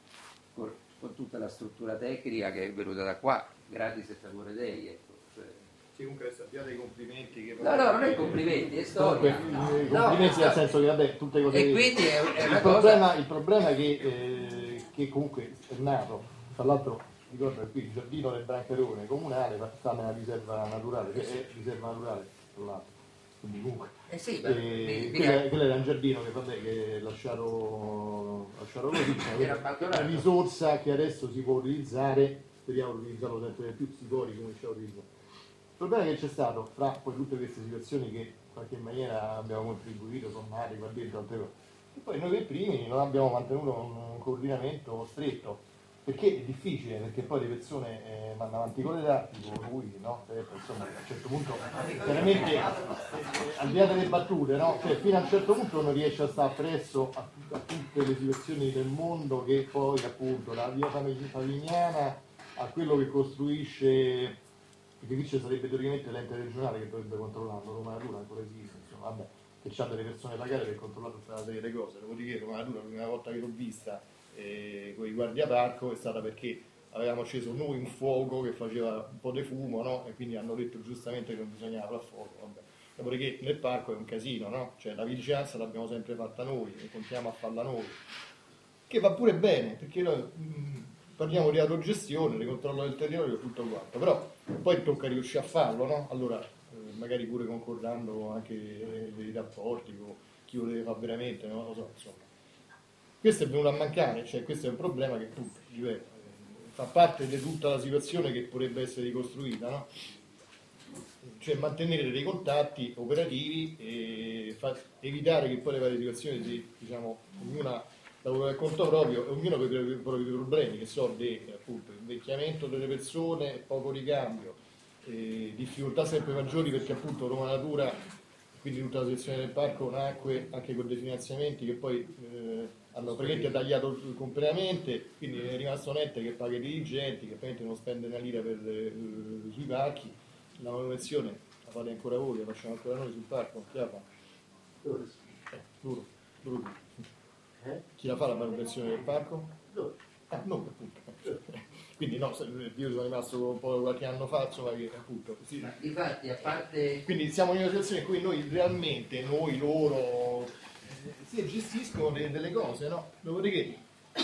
con, con tutta la struttura tecnica che è venuta da qua, gratis e favore dei, ecco. Cioè, sì, comunque abbiate i complimenti che no no non è complimenti, è storia. Comunque, i complimenti no, nel senso che vabbè tutte cose e quindi è, è il, una problema, cosa... il problema è che, eh, che comunque è nato, tra l'altro ricordo che qui il giardino del Brancherone comunale sta nella riserva naturale, che è riserva naturale tra l'altro, quindi comunque eh sì, ma, eh, quello, quello era un giardino che vabbè che lasciarono lasciarono così, una risorsa che adesso si può utilizzare, speriamo di utilizzarlo sempre più, si può ricominciare a utilizzare. Il problema che c'è stato fra poi tutte queste situazioni che in qualche maniera abbiamo contribuito, sommate qua dentro, altre cose, e poi noi per primi non abbiamo mantenuto un coordinamento stretto, perché è difficile, perché poi le persone eh, vanno avanti con l'età, tipo lui, no? Certo, insomma, a un certo punto, chiaramente, eh, al di là delle battute, no? Cioè, fino a un certo punto non riesce a stare appresso a, a tutte le situazioni del mondo che poi, appunto, la via Favignana a quello che costruisce. Perché qui ci sarebbe teoricamente l'ente regionale che dovrebbe controllarlo, Roma Natura ancora esiste, insomma, vabbè, che ha delle persone pagate per controllare tutta una serie di cose. Dopodiché Roma Natura l'unica volta che l'ho vista eh, con i guardiaparco è stata perché avevamo acceso noi un fuoco che faceva un po' di fumo, no? E quindi hanno detto giustamente che non bisognava far fuoco, vabbè. Dopodiché nel parco è un casino, no? Cioè la vigilanza l'abbiamo sempre fatta noi e continuiamo a farla noi, che va pure bene, perché noi mh, parliamo di autogestione, di controllo del territorio, tutto quanto, però poi tocca riuscire a farlo, no? Allora, eh, magari pure concordando anche eh, dei rapporti con chi lo deve fare veramente, non lo so, insomma. Questo è venuto a mancare, cioè questo è un problema che appunto, ripeto, eh, fa parte di tutta la situazione che potrebbe essere ricostruita, no? Cioè mantenere dei contatti operativi e fa, evitare che poi le varie situazioni si, diciamo, ognuna lavora per conto proprio e ognuno per i propri problemi, che sono di appunto invecchiamento delle persone, poco ricambio, eh, difficoltà sempre maggiori perché appunto Roma Natura, quindi tutta la sezione del parco nacque anche con dei finanziamenti che poi eh, hanno praticamente tagliato completamente, quindi è rimasto un ente che paga i dirigenti, che praticamente non spende una lira per, eh, sui parchi, la manutenzione la fate ancora voi, la facciamo ancora noi sul parco, chi la fa? Eh, duro, duro. Eh? Chi la fa la manutenzione del parco? Noi. Ah, noi appunto. Quindi no, io sono rimasto un po' qualche anno fa, insomma, che appunto. Sì. Ma infatti, a parte. Quindi siamo in una situazione in cui noi realmente, noi, loro, eh, si gestiscono delle, delle cose, no? Dopodiché,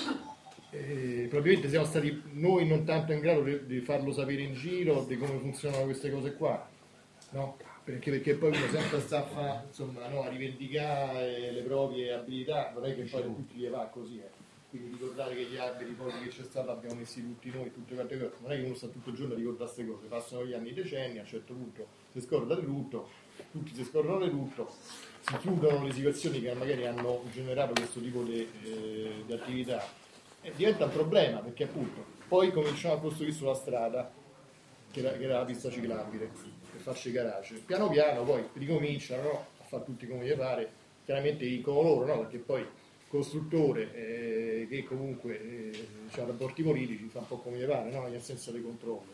eh, probabilmente siamo stati noi non tanto in grado di, di farlo sapere in giro, di come funzionano queste cose qua, no? Perché, perché poi uno sempre sta a, fa, insomma, no, a rivendicare le proprie abilità, non è che poi tutti gli va così, eh. Quindi ricordare che gli alberi poi che c'è stato abbiamo messi tutti noi, tutte quante cose, non è che uno sta tutto il giorno a ricordare queste cose, passano gli anni, i decenni, a un certo punto si scorda di tutto, tutti si scordano di tutto, si chiudono le situazioni che magari hanno generato questo tipo di, eh, di attività e diventa un problema perché appunto poi cominciamo a costruire sulla strada che era, che era la pista ciclabile per farci garage, piano piano poi ricominciano, no, a fare tutti come gli pare, chiaramente dicono loro, no? Perché poi costruttore eh, che comunque eh, ha rapporti politici fa un po' come gli pare, no? In assenza di controllo.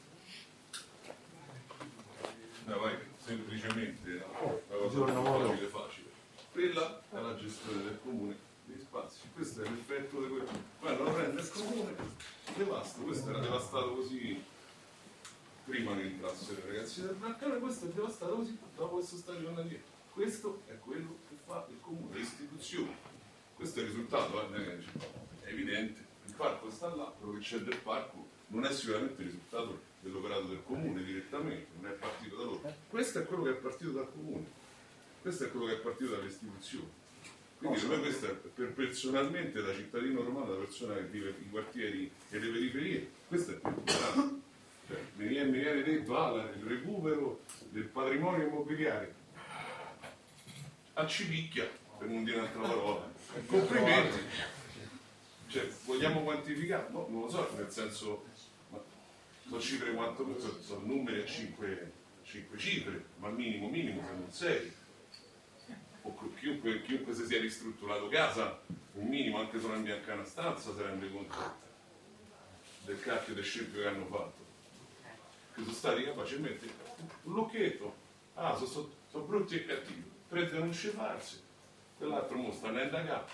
No, vai, semplicemente no? La cosa facile facile. Quella è la gestione del comune dei spazi. Questo è l'effetto di quello. Poi lo prende il comune, devasta. Questo era devastato così prima che entrassero i ragazzi del Braccale, questo è devastato così dopo questo stagione lì. Questo è quello che fa il comune, le istituzioni. Questo è il risultato, eh? È evidente, parco sta là, quello che c'è del parco non è sicuramente il risultato dell'operato del comune direttamente, non è partito da loro. Questo è quello che è partito dal comune, questo è quello che è partito dalle istituzioni. Quindi per me questo è, per personalmente, da cittadino romano, da persona che vive i quartieri e le periferie, questo è più importante. Cioè, mi, viene, mi viene detto ah, il recupero del patrimonio immobiliare a cipicchia, per non dire un'altra parola. Complimenti. Cioè, vogliamo quantificare? No, non lo so, nel senso, ma sono cifre quanto sono, sono numeri a cinque, cinque cifre, ma minimo minimo se non sei. O chiunque, chiunque si sia ristrutturato casa, un minimo anche solo imbiancare una stanza, si rende conto del cacchio del scempio che hanno fatto. Che sono stati capaci di mettere un lucchetto, ah, sono, sono, sono brutti e cattivi, prende a non scefarsi, quell'altro mo sta andando a capo.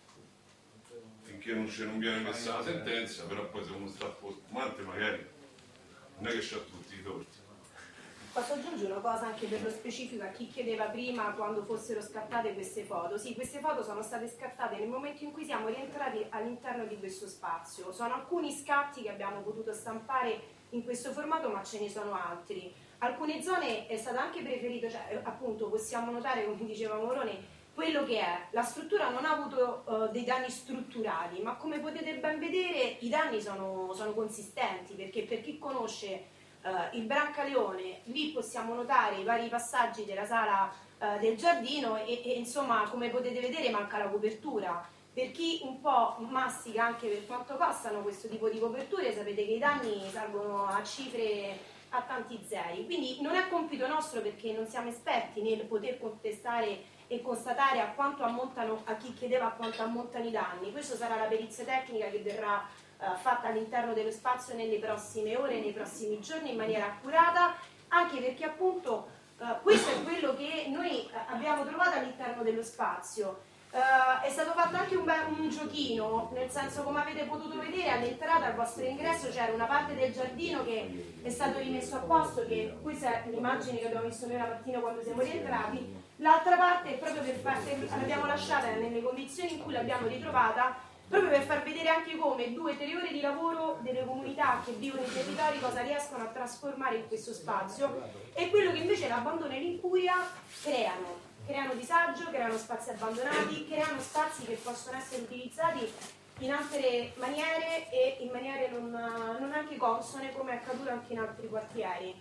Finché non, non viene messa la sentenza, però poi se uno sta a posto, Mante magari non è che c'ha tutti i torti. Posso aggiungere una cosa anche per lo specifico a chi chiedeva prima quando fossero scattate queste foto? Sì, queste foto sono state scattate nel momento in cui siamo rientrati all'interno di questo spazio. Sono alcuni scatti che abbiamo potuto stampare in questo formato, ma ce ne sono altri. Alcune zone è stato anche preferito, cioè appunto possiamo notare, come diceva Morone, quello che è, la struttura non ha avuto uh, dei danni strutturali, ma come potete ben vedere i danni sono, sono consistenti, perché per chi conosce Uh, il Brancaleone, lì possiamo notare i vari passaggi della sala uh, del giardino e, e insomma come potete vedere manca la copertura. Per chi un po' mastica anche per quanto costano questo tipo di coperture, sapete che i danni salgono a cifre a tanti zeri, quindi non è compito nostro, perché non siamo esperti nel poter contestare e constatare a quanto ammontano, a chi chiedeva a quanto ammontano i danni. Questo sarà la perizia tecnica che verrà Uh, fatta all'interno dello spazio nelle prossime ore, nei prossimi giorni in maniera accurata, anche perché appunto uh, questo è quello che noi uh, abbiamo trovato all'interno dello spazio. Uh, è stato fatto anche un, un giochino, nel senso, come avete potuto vedere all'entrata, al vostro ingresso c'era una parte del giardino che è stato rimesso a posto, che questa è l'immagine che abbiamo visto noi la mattina quando siamo rientrati, l'altra parte è proprio per farvi, l'abbiamo lasciata nelle condizioni in cui l'abbiamo ritrovata, proprio per far vedere anche come due o tre ore di lavoro delle comunità che vivono nei territori cosa riescono a trasformare in questo spazio e quello che invece l'abbandono e l'incuria creano. Creano disagio, creano spazi abbandonati, creano spazi che possono essere utilizzati in altre maniere e in maniere non, non anche consone, come è accaduto anche in altri quartieri,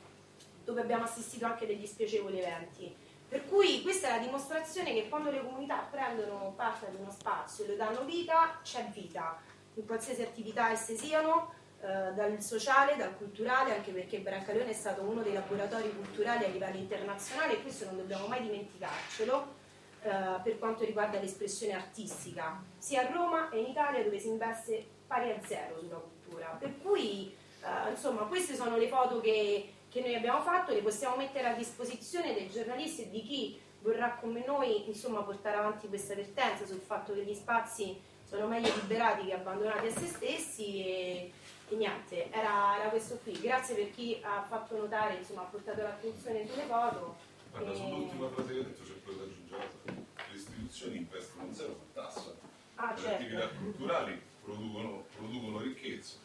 dove abbiamo assistito anche a degli spiacevoli eventi. Per cui questa è la dimostrazione che quando le comunità prendono parte ad uno spazio e lo danno vita, c'è vita, in qualsiasi attività esse siano, eh, dal sociale, dal culturale, anche perché Brancaleone è stato uno dei laboratori culturali a livello internazionale e questo non dobbiamo mai dimenticarcelo, eh, per quanto riguarda l'espressione artistica, sia a Roma e in Italia, dove si investe pari a zero sulla cultura. Per cui, eh, insomma, queste sono le foto che che noi abbiamo fatto, le possiamo mettere a disposizione dei giornalisti e di chi vorrà come noi insomma portare avanti questa vertenza sul fatto che gli spazi sono meglio liberati che abbandonati a se stessi e, e niente, era, era questo qui. Grazie per chi ha fatto notare, insomma ha portato l'attenzione sulle foto. Guarda, e... sull'ultima frase che ho detto c'è quello da aggiungere, le istituzioni investono un zero per tassa, ah, le certo. attività culturali producono, producono ricchezza,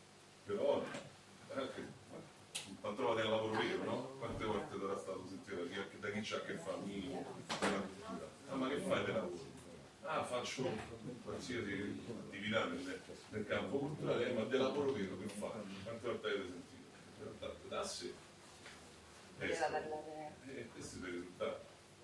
però anche ma trovate il lavoro vero, no? Quante volte sarà stato sentito da chi c'ha che fa minimo della cultura? Ah, ma che fai del lavoro? Ah, faccio qualsiasi attività nel, nel campo culturale, eh, ma del lavoro vero che fa? Quante volte avete sentito? Tante tasse? Eh, eh, questi sono i risultati.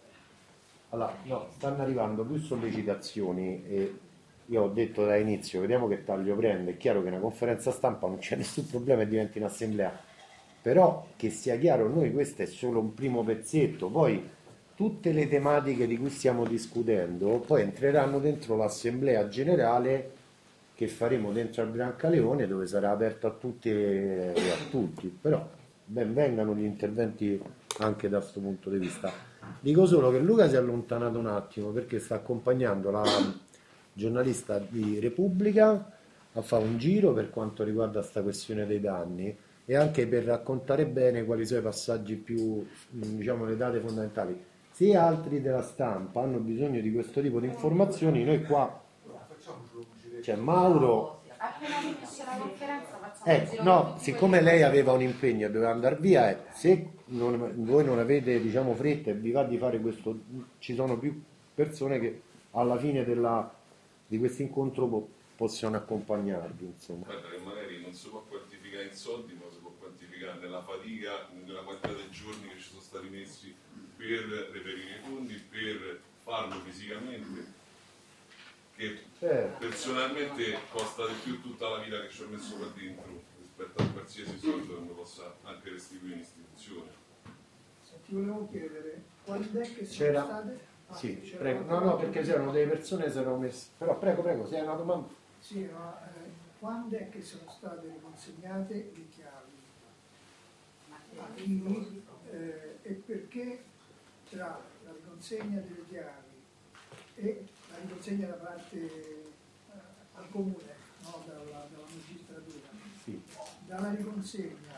Allora, no, stanno arrivando più sollecitazioni e io ho detto da inizio, vediamo che taglio prende. È chiaro che una conferenza stampa non c'è nessun problema e diventi un'assemblea. Però che sia chiaro, noi questo è solo un primo pezzetto, poi tutte le tematiche di cui stiamo discutendo poi entreranno dentro l'assemblea generale che faremo dentro al Brancaleone, dove sarà aperto a tutti e a tutti, però ben vengano gli interventi anche da questo punto di vista. Dico solo che Luca si è allontanato un attimo perché sta accompagnando la giornalista di Repubblica a fare un giro per quanto riguarda questa questione dei danni e anche per raccontare bene quali sono i passaggi più, diciamo, le date fondamentali. Se altri della stampa hanno bisogno di questo tipo di informazioni, noi qua c'è Mauro appena finisce la conferenza facciamo un Ecco, giro no, con tutti siccome quelli- lei aveva un impegno e doveva andare via, eh, se non- voi non avete, diciamo, fretta e vi va di fare questo, ci sono più persone che alla fine della, di questo incontro po- possono accompagnarvi, insomma. Guarda che magari non si può quantificare in soldi, ma si può quantificare nella fatica, nella quantità di giorni che ci sono stati messi per reperire i fondi, per farlo fisicamente, che Certo. personalmente costa di più tutta la vita che ci ho messo qua dentro rispetto a qualsiasi soldo che mi possa anche restituire in istituzione. Ti volevo chiedere, quando è che sono C'era- state? Ah, Sì, c'era prego. una No, no, domanda. perché c'erano delle persone che si erano messe. Però prego, prego, se hai una domanda. Sì, ma eh, quando è che sono state riconsegnate le chiavi? A chi eh, e perché tra la riconsegna delle chiavi e la riconsegna da parte eh, al comune, no, dalla, dalla magistratura, Sì. dalla riconsegna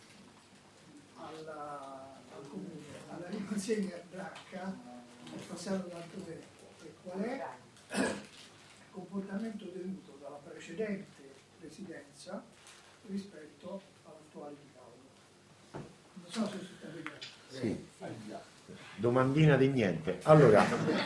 alla, al comune, alla riconsegna a Bracca è passato tanto tempo. E qual è il comportamento tenuto dalla precedente presidenza rispetto all'attuale di Paolo? Non so se si sta vedendo. Sì. Domandina di niente. Allora,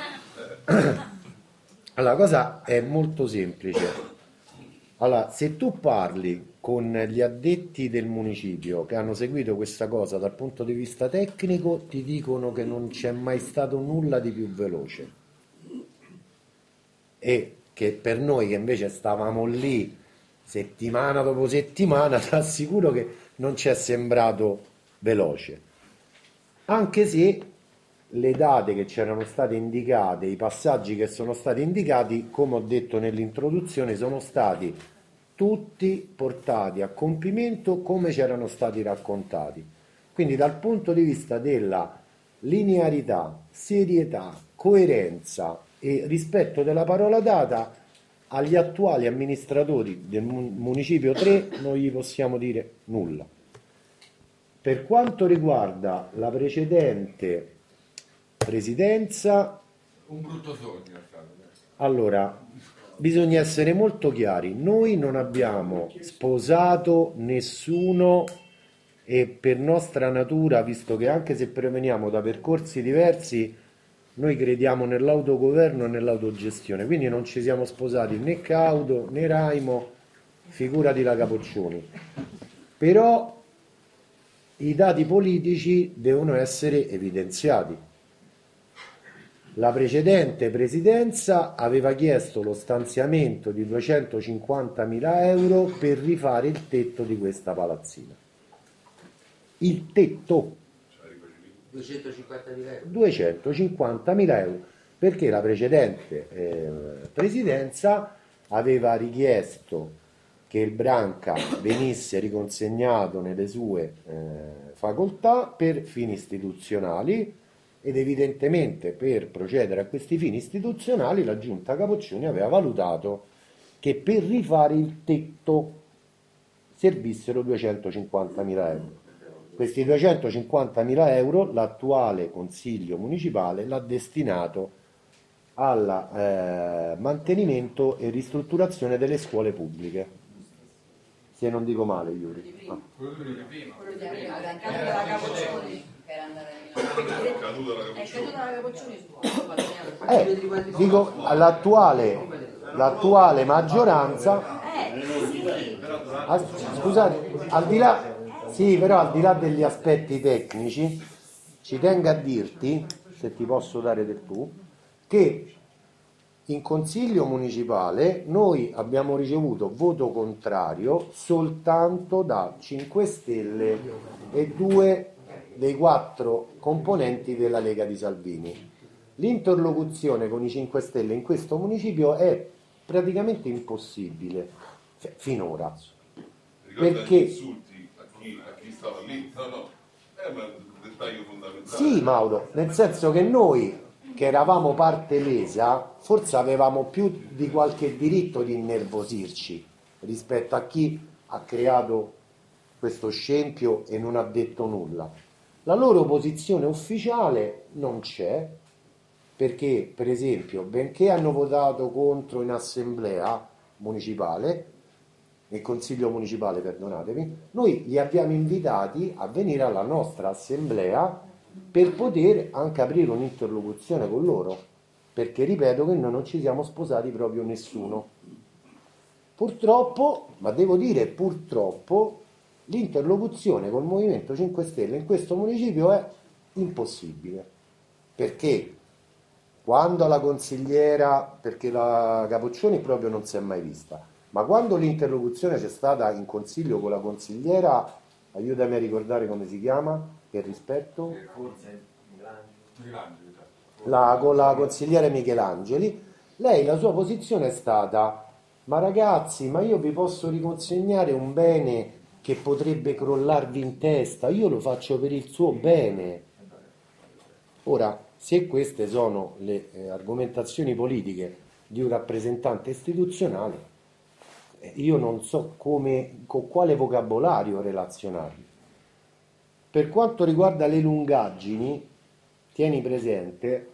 allora, la cosa è molto semplice. Allora, se tu parli con gli addetti del municipio che hanno seguito questa cosa dal punto di vista tecnico, ti dicono che non c'è mai stato nulla di più veloce. E che per noi che invece stavamo lì settimana dopo settimana, ti assicuro che non ci è sembrato veloce. Anche se le date che c'erano state indicate, i passaggi che sono stati indicati, come ho detto nell'introduzione, sono stati tutti portati a compimento come c'erano stati raccontati. Quindi dal punto di vista della linearità, serietà, coerenza e rispetto della parola data, agli attuali amministratori del municipio tre non gli possiamo dire nulla. Per quanto riguarda la precedente presidenza, Un brutto sogno è stato. allora bisogna essere molto chiari, noi non abbiamo sposato nessuno e per nostra natura, visto che anche se proveniamo da percorsi diversi, noi crediamo nell'autogoverno e nell'autogestione, quindi non ci siamo sposati né Caudo né Raimo, figurati la Capoccioni. Però i dati politici devono essere evidenziati. La precedente presidenza aveva chiesto lo stanziamento di duecentocinquantamila euro per rifare il tetto di questa palazzina. Il tetto, duecentocinquantamila euro. duecentocinquantamila euro, perché la precedente eh, presidenza aveva richiesto che il Branca venisse riconsegnato nelle sue eh, facoltà per fini istituzionali, ed evidentemente per procedere a questi fini istituzionali la giunta Capoccioni aveva valutato che per rifare il tetto servissero duecentocinquantamila euro. Questi duecentocinquantamila euro l'attuale consiglio municipale l'ha destinato al eh, mantenimento e ristrutturazione delle scuole pubbliche. Se non dico male, Iuri. Ah. Quello di prima. Quello di prima, era anche la Capoccioni, che era andata È caduta la È Capoccioni. caduta la Capoccioni su Eh, dico, l'attuale, l'attuale maggioranza, ah, scusate, al di là, sì, però al di là degli aspetti tecnici, ci tengo a dirti, se ti posso dare del tu, che in consiglio municipale noi abbiamo ricevuto voto contrario soltanto da cinque Stelle e due dei quattro componenti della Lega di Salvini. L'interlocuzione con i cinque Stelle in questo municipio è praticamente impossibile f- finora. Ricorda Perché- gli insulti a chi, a chi stava lì? No, no, è un dettaglio fondamentale. Sì, Mauro, nel senso che noi che eravamo parte lesa forse avevamo più di qualche diritto di innervosirci rispetto a chi ha creato questo scempio e non ha detto nulla. La loro posizione ufficiale non c'è, perché per esempio benché hanno votato contro in assemblea municipale, il consiglio municipale, perdonatemi, noi li abbiamo invitati a venire alla nostra assemblea per poter anche aprire un'interlocuzione con loro, perché ripeto che noi non ci siamo sposati proprio nessuno. Purtroppo, ma devo dire purtroppo, l'interlocuzione col Movimento cinque Stelle in questo municipio è impossibile, perché quando la consigliera, perché la Capoccioni proprio non si è mai vista, ma quando l'interlocuzione c'è stata in consiglio con la consigliera, aiutami a ricordare come si chiama, per rispetto, Forse Michelangelo. la, con la consigliera Michelangeli, lei la sua posizione è stata: ma ragazzi, ma io vi posso riconsegnare un bene che potrebbe crollarvi in testa, io lo faccio per il suo bene. Ora, se queste sono le eh, argomentazioni politiche di un rappresentante istituzionale, eh, io non so come, con quale vocabolario relazionarmi. Per quanto riguarda le lungaggini, tieni presente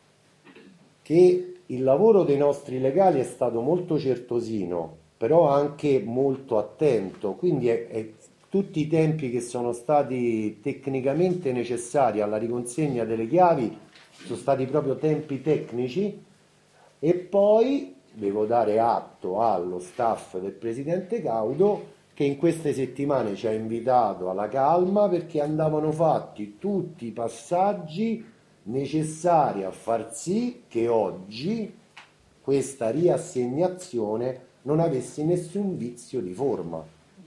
che il lavoro dei nostri legali è stato molto certosino, però anche molto attento, quindi è, è, tutti i tempi che sono stati tecnicamente necessari alla riconsegna delle chiavi sono stati proprio tempi tecnici. E poi devo dare atto allo staff del presidente Caudo che in queste settimane ci ha invitato alla calma, perché andavano fatti tutti i passaggi necessari a far sì che oggi questa riassegnazione non avesse nessun vizio di forma.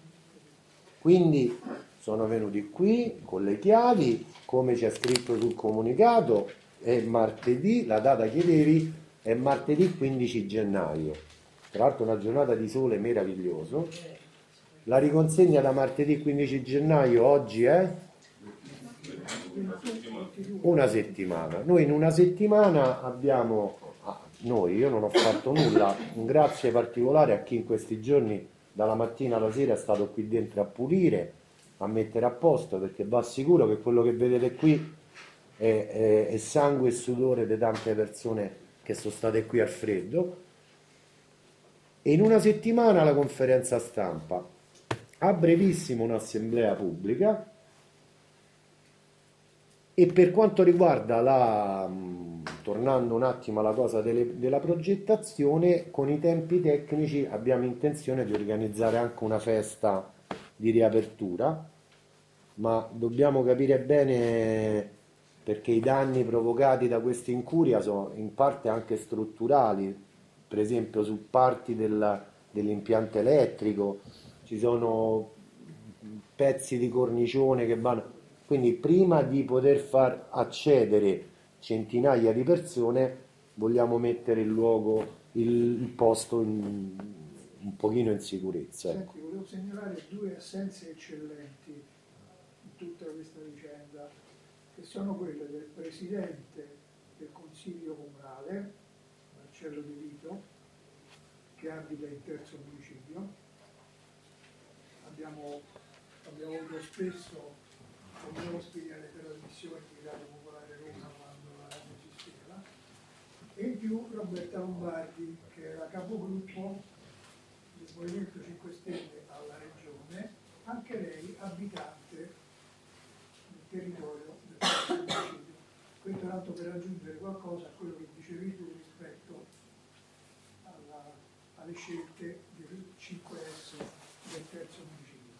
Quindi sono venuti qui con le chiavi, come c'è scritto sul comunicato, è martedì, la data chiedevi, è martedì quindici gennaio, tra l'altro una giornata di sole meraviglioso. La riconsegna da martedì quindici gennaio oggi è una settimana. Noi in una settimana abbiamo, ah, noi, io non ho fatto nulla, un grazie particolare a chi in questi giorni dalla mattina alla sera è stato qui dentro a pulire, a mettere a posto, perché va sicuro che quello che vedete qui è, è, è sangue e sudore di tante persone che sono state qui al freddo. E in una settimana la conferenza stampa, a brevissimo un'assemblea pubblica. E per quanto riguarda la, tornando un attimo alla cosa delle, della progettazione, con i tempi tecnici abbiamo intenzione di organizzare anche una festa di riapertura, ma dobbiamo capire bene, perché i danni provocati da questa incuria sono in parte anche strutturali, per esempio su parti del, dell'impianto elettrico ci sono pezzi di cornicione che vanno. Quindi prima di poter far accedere centinaia di persone vogliamo mettere il luogo, il, il posto in, un pochino in sicurezza. Ecco. Senti, volevo segnalare due assenze eccellenti in tutta questa vicenda, che sono quelle del Presidente del Consiglio Comunale, Marcello De Vito, che abita in Terzo Municipio. Abbiamo, abbiamo avuto spesso come ospiti alle trasmissioni di Radio Popolare Roma quando la radio esisteva, e in più Roberta Lombardi, che era capogruppo del Movimento cinque Stelle alla Regione, anche lei abitante del territorio del Terzo Municipio. Questo tanto per aggiungere qualcosa a quello che dicevi tu rispetto alla, alle scelte del cinque S del Terzo Municipio.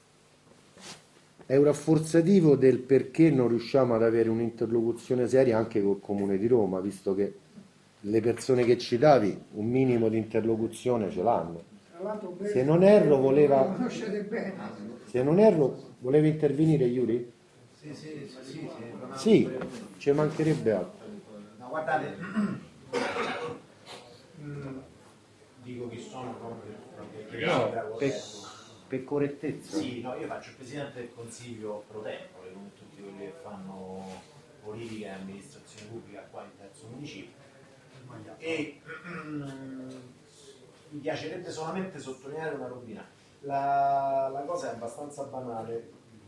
È un rafforzativo del perché non riusciamo ad avere un'interlocuzione seria anche col Comune di Roma, visto che le persone che citavi un minimo di interlocuzione ce l'hanno. Se non erro voleva se non erro voleva intervenire Iuri? Sì, sì, sì, sì, sì, ci mancherebbe altro. No, guardate, dico chi sono proprio, proprio no, per, per correttezza. Sì, no, io faccio il Presidente del Consiglio pro tempore, come tutti quelli che fanno politica e amministrazione pubblica qua in Terzo Municipio, e mi piacerebbe solamente sottolineare una robina. La, la cosa è abbastanza banale,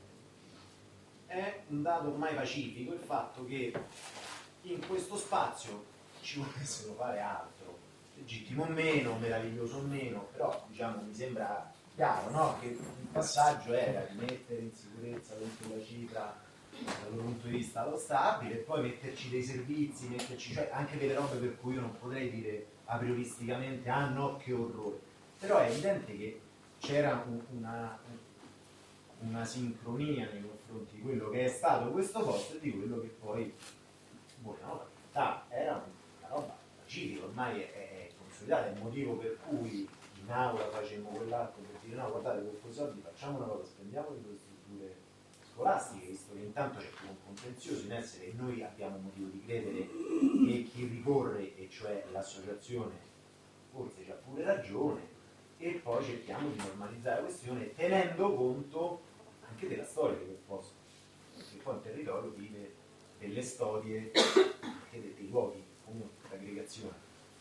è un dato ormai pacifico il fatto che in questo spazio ci volessero fare altro, legittimo o meno, meraviglioso o meno, però diciamo mi sembra chiaro, no? Che il passaggio era di mettere in sicurezza dentro la cifra dal loro punto di vista lo stabile e poi metterci dei servizi, metterci, cioè anche delle robe per cui io non potrei dire a prioristicamente ah no che orrore, però è evidente che c'era un, una, una sincronia nei confronti di quello che è stato questo posto e di quello che poi boh, no, era una roba pacifica, ormai è, è consolidata, è il motivo per cui in aula facemmo quell'atto per dire no guardate con quei soldi facciamo una cosa, spendiamo le due strutture scolastiche, visto che intanto c'è più un contenzioso in essere e noi abbiamo motivo di credere che chi ricorre, e cioè l'associazione, forse c'ha pure ragione, e poi cerchiamo di normalizzare la questione tenendo conto anche della storia di quel posto, perché poi il territorio vive delle storie anche dei, dei luoghi comunque l'aggregazione.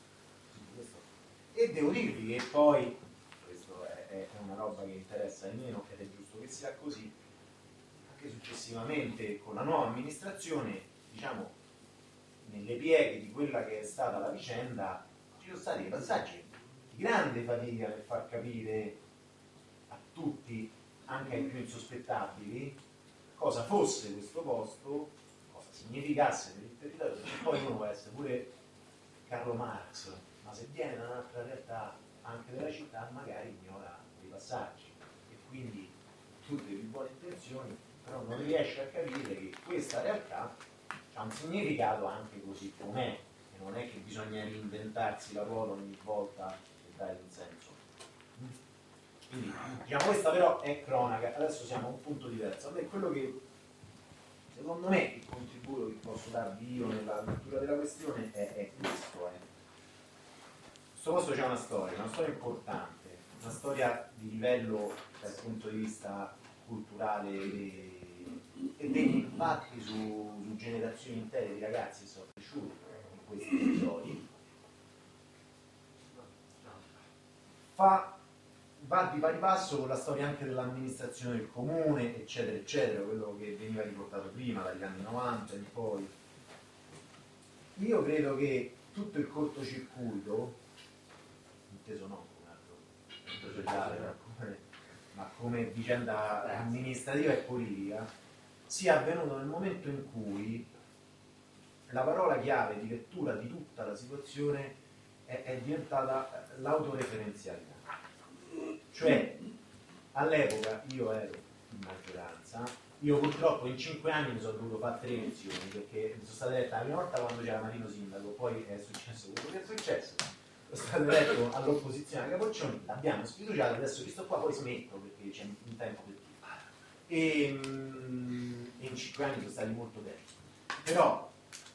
E devo dirvi che poi questo è, è una roba che interessa di meno ed è giusto che sia così, anche successivamente con la nuova amministrazione, diciamo nelle pieghe di quella che è stata la vicenda ci sono stati dei passaggi di grande fatica per far capire a tutti, anche ai più insospettabili, cosa fosse questo posto, cosa significasse per il territorio, perché poi uno può essere pure Carlo Marx, ma se viene da un'altra realtà anche della città magari ignora dei passaggi e quindi tutte le buone intenzioni, però non riesce a capire che questa realtà ha un significato anche così com'è, e non è che bisogna reinventarsi la ruota ogni volta e dare un senso. Quindi diciamo questa però è cronaca, adesso siamo a un punto diverso. Vabbè, quello che secondo me il contributo che posso darvi io nella lettura della questione è, è questo. Eh. Questo posto c'è una storia, una storia importante, una storia di livello dal punto di vista culturale e, e degli impatti su, su generazioni intere di ragazzi che sono cresciuti in questi territori. Fa, va di pari passo con la storia anche dell'amministrazione del comune, eccetera, eccetera, quello che veniva riportato prima, dagli anni novanta in poi. Io credo che tutto il cortocircuito, inteso non come altro sociale, ma come, ma come vicenda amministrativa e politica, sia avvenuto nel momento in cui la parola chiave di lettura di tutta la situazione è, è diventata l'autoreferenzialità. Cioè, all'epoca io ero in maggioranza, io purtroppo in cinque anni mi sono dovuto fare tre elezioni, perché mi sono stato eletto la prima volta quando c'era Marino Sindaco, poi è successo quello che è successo, sono stato eletto all'opposizione a Capoccioni, l'abbiamo sfiduciato, adesso che sto qua poi smetto perché c'è un tempo per tutto. E, e in cinque anni sono stati molto bene. Però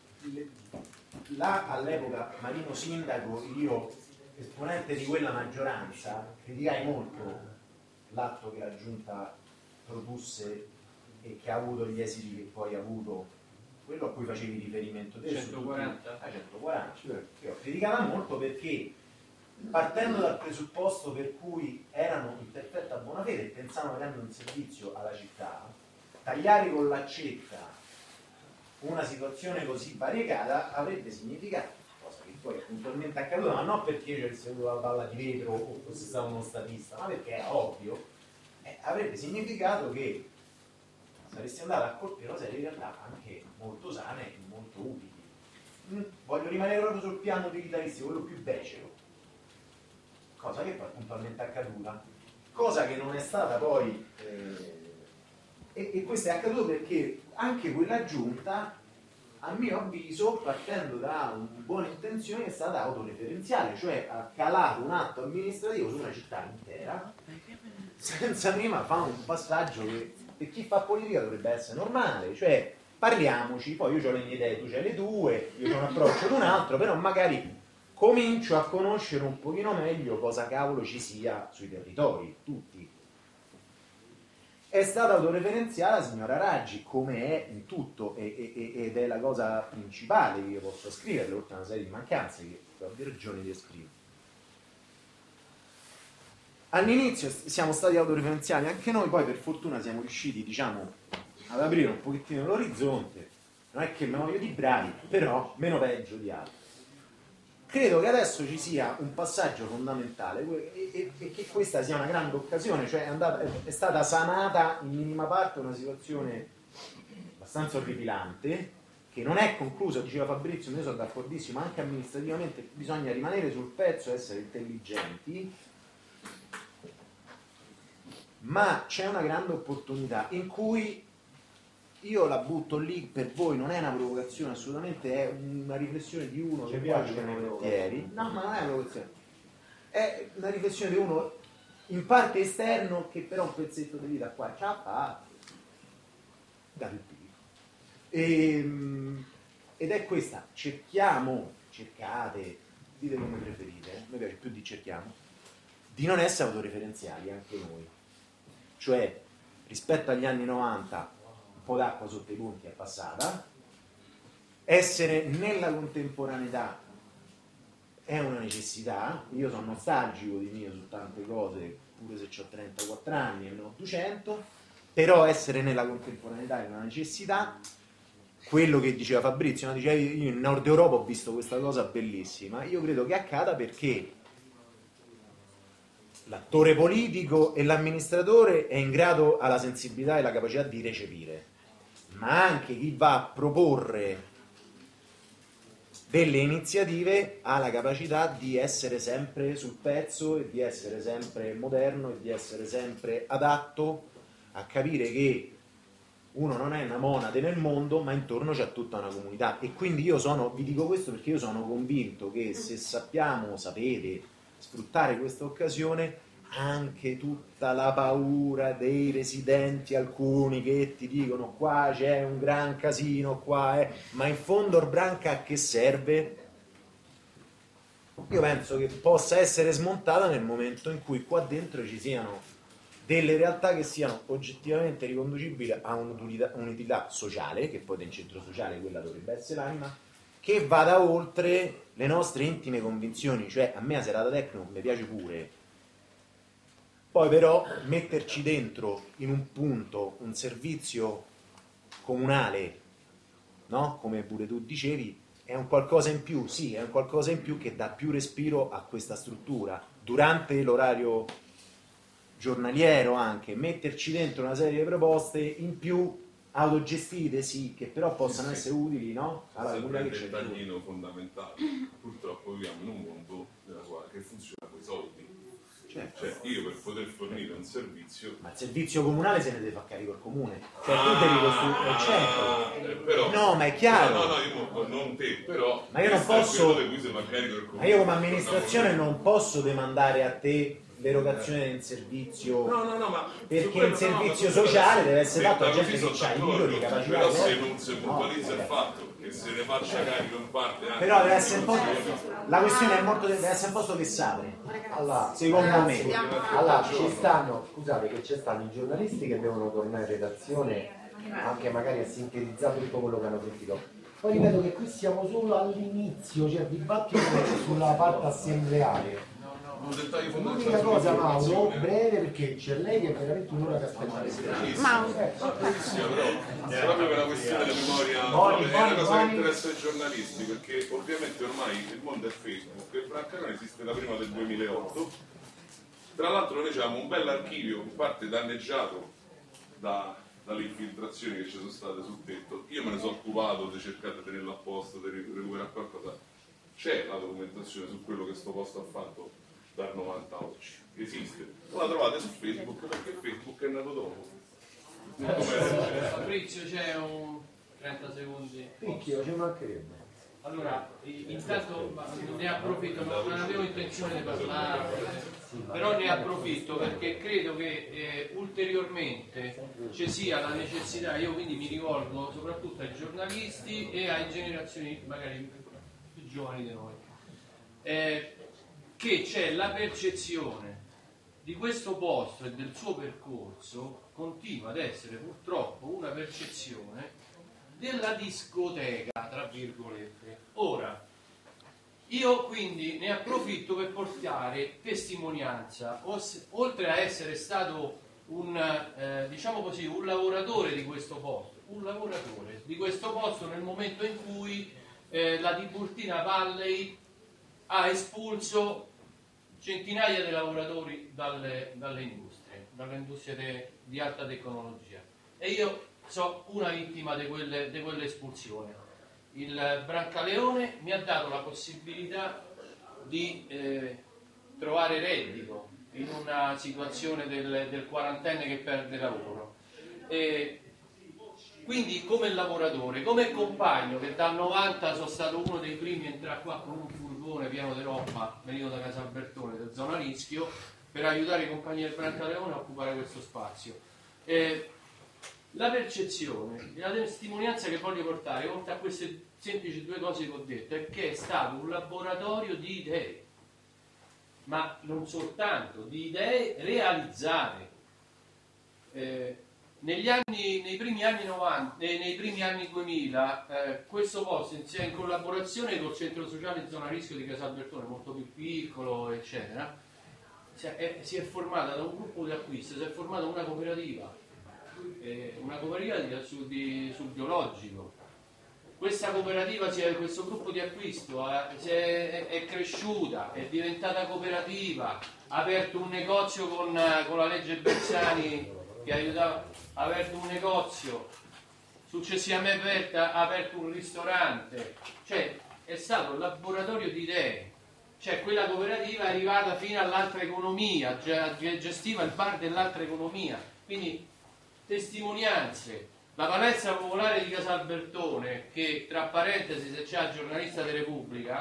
là all'epoca Marino Sindaco, io esponente di quella maggioranza, criticai molto l'atto che la giunta produsse e che ha avuto gli esiti che poi ha avuto, quello a cui facevi riferimento te, centoquaranta. A centoquaranta. Io ho criticato molto perché, partendo dal presupposto per cui erano in perfetta buona fede e pensavano di rendere un servizio alla città, tagliare con l'accetta una situazione così variegata avrebbe significato, cosa che poi è puntualmente accaduta, ma non perché io avessi avuto la palla di vetro o fosse stato uno statista, ma perché è ovvio, eh, avrebbe significato che saresti andato a colpire una serie di realtà anche molto sane e molto utili. Mm, voglio rimanere proprio sul piano utilitaristico, quello più becero, cosa che poi è puntualmente accaduta, cosa che non è stata poi eh, e, e questo è accaduto perché anche quella giunta, a mio avviso, partendo da una buona intenzione, è stata autoreferenziale, cioè ha calato un atto amministrativo su una città intera senza prima fare un passaggio che per chi fa politica dovrebbe essere normale, cioè parliamoci, poi io ho le mie idee, tu c'hai le tue, io ho un approccio ad un altro, però magari comincio a conoscere un pochino meglio cosa cavolo ci sia sui territori, tutti. È stata autoreferenziale la signora Raggi, come è in tutto, e, e, ed è la cosa principale che io posso scrivere, oltre a una serie di mancanze che ho ragione di scrivere. All'inizio siamo stati autoreferenziali anche noi, poi per fortuna siamo riusciti, diciamo, ad aprire un pochettino l'orizzonte, non è che me voglio di bravi, però meno peggio di altri. credo che adesso ci sia un passaggio fondamentale e, e, e che questa sia una grande occasione, cioè è, andata, è stata sanata in minima parte una situazione abbastanza orripilante, che non è conclusa, diceva Fabrizio, io sono d'accordissimo, anche amministrativamente bisogna rimanere sul pezzo, essere intelligenti, ma c'è una grande opportunità in cui io la butto lì per voi, non è una provocazione assolutamente, è una riflessione di uno che piacciono volentieri, no, ma non è una provocazione, è una riflessione di uno in parte esterno che però un pezzetto di vita qua ci ha fatto da più piccolo. E, ed è questa, cerchiamo, cercate, dite come preferite, eh? mi piace più di cerchiamo, di non essere autoreferenziali anche noi, cioè rispetto agli anni novanta un po' d'acqua sotto i ponti è passata, essere nella contemporaneità è una necessità, io sono nostalgico di mio su tante cose, pure se ho trentaquattro anni e ne ho duecento, però essere nella contemporaneità è una necessità. Quello che diceva Fabrizio, no? Diceva, io in Nord Europa ho visto questa cosa bellissima, io credo che accada perché l'attore politico e l'amministratore è in grado, ha la sensibilità e la capacità di recepire, ma anche chi va a proporre delle iniziative ha la capacità di essere sempre sul pezzo e di essere sempre moderno e di essere sempre adatto a capire che uno non è una monade nel mondo, ma intorno c'è tutta una comunità. E quindi io sono, vi dico questo perché io sono convinto che se sappiamo, sapete, sfruttare questa occasione, anche tutta la paura dei residenti, alcuni che ti dicono qua c'è un gran casino, qua è, ma in fondo Orbranca a che serve? Io penso che possa essere smontata nel momento in cui qua dentro ci siano delle realtà che siano oggettivamente riconducibili a un'utilità, un'utilità sociale, che poi del centro sociale quella dovrebbe essere l'anima, che vada oltre le nostre intime convinzioni. Cioè a me la serata tecno mi piace pure, poi però metterci dentro in un punto un servizio comunale, no? Come pure tu dicevi, è un qualcosa in più, sì, è un qualcosa in più che dà più respiro a questa struttura durante l'orario giornaliero, anche metterci dentro una serie di proposte in più autogestite, sì, che però possano sì, essere sì. utili, no? Allora, sempre il dettaglino fondamentale. Purtroppo viviamo in un mondo nella quale che funziona con i soldi. Certo. Cioè io per poter fornire un servizio, ma il servizio comunale se ne deve fare carico il comune, cioè ah, tu devi costruire il centro, eh, però, no, ma è chiaro, no no, no io non te, però ma io non posso, il ma io come amministrazione non posso demandare a te l'erogazione del servizio, no, no, no, ma perché il servizio no, sociale deve essere fatto a gente che ha i titoli, capacità, però se non si puntualizza no, il fatto che se ne faccia carico in parte anche però deve essere un po', la questione è molto, deve essere un posto che sapere, allora, secondo me allora ci stanno, scusate che ci stanno i giornalisti che devono tornare in redazione anche magari a sintetizzare tutto quello che hanno sentito. Poi ripeto che qui siamo solo all'inizio, cioè il dibattito sulla parte assembleare. L'unica cosa, Mauro, breve, perché c'è lei che è veramente un'ora che aspetta le sue. Mauro, però è proprio per una questione di memoria, è una cosa che interessa ai giornalisti, perché ovviamente ormai il mondo è Facebook e Brancacone esiste da prima del duemilaotto. Tra l'altro noi abbiamo un bel archivio, in parte danneggiato da, dalle infiltrazioni che ci sono state sul tetto. Io me ne sono occupato, di cercare di tenerlo a posto, di recuperare qualcosa. C'è la documentazione su quello che sto posto ha fatto dal novanta a oggi, esiste, la trovate su Facebook perché Facebook è nato dopo. Fabrizio, c'è un trenta secondi. Picchio, ci mancherebbe. Allora, intanto ne approfitto, non avevo intenzione di parlare, però ne approfitto perché credo che eh, ulteriormente ci sia la necessità, io quindi mi rivolgo soprattutto ai giornalisti e alle generazioni magari più giovani di noi. Eh, che c'è la percezione di questo posto e del suo percorso, continua ad essere purtroppo una percezione della discoteca, tra virgolette. Ora, io quindi ne approfitto per portare testimonianza, oltre a essere stato un, eh, diciamo così, un lavoratore di questo posto, un lavoratore di questo posto nel momento in cui eh, la Tiburtina Valley ha espulso centinaia di lavoratori dalle, dalle industrie, dalle industrie de, di alta tecnologia. E io so una vittima di quelle, di quelle espulsioni. Il Brancaleone mi ha dato la possibilità di eh, trovare reddito in una situazione del, del quarantenne che perde lavoro. E quindi come lavoratore, come compagno, che dal novanta sono stato uno dei primi a entrare qua con un furgone pieno di roba venuto da Casalbertone, da zona rischio, per aiutare i compagni del Brancaleone a occupare questo spazio. Eh, la percezione e la testimonianza che voglio portare, oltre a queste semplici due cose che ho detto, è che è stato un laboratorio di idee, ma non soltanto, di idee realizzate. Eh, negli anni, nei primi anni novanta, nei, nei primi anni duemila, eh, questo posto, insieme in collaborazione col centro sociale Zona Rischio di Casalbertone, molto più piccolo, eccetera, si è, si è formata da un gruppo di acquisto, si è formata una cooperativa, eh, una cooperativa di, sul, di, sul biologico. Questa cooperativa, questo gruppo di acquisto è, è, è cresciuta, è diventata cooperativa, ha aperto un negozio con, con la legge Bersani che aiutava, ha aperto un negozio, successivamente ha aperto un ristorante, cioè è stato un laboratorio di idee. Cioè quella cooperativa è arrivata fino all'altra economia, gestiva il bar dell'altra economia, quindi testimonianze. La palestra popolare di Casalbertone, che tra parentesi, se c'è il giornalista di Repubblica,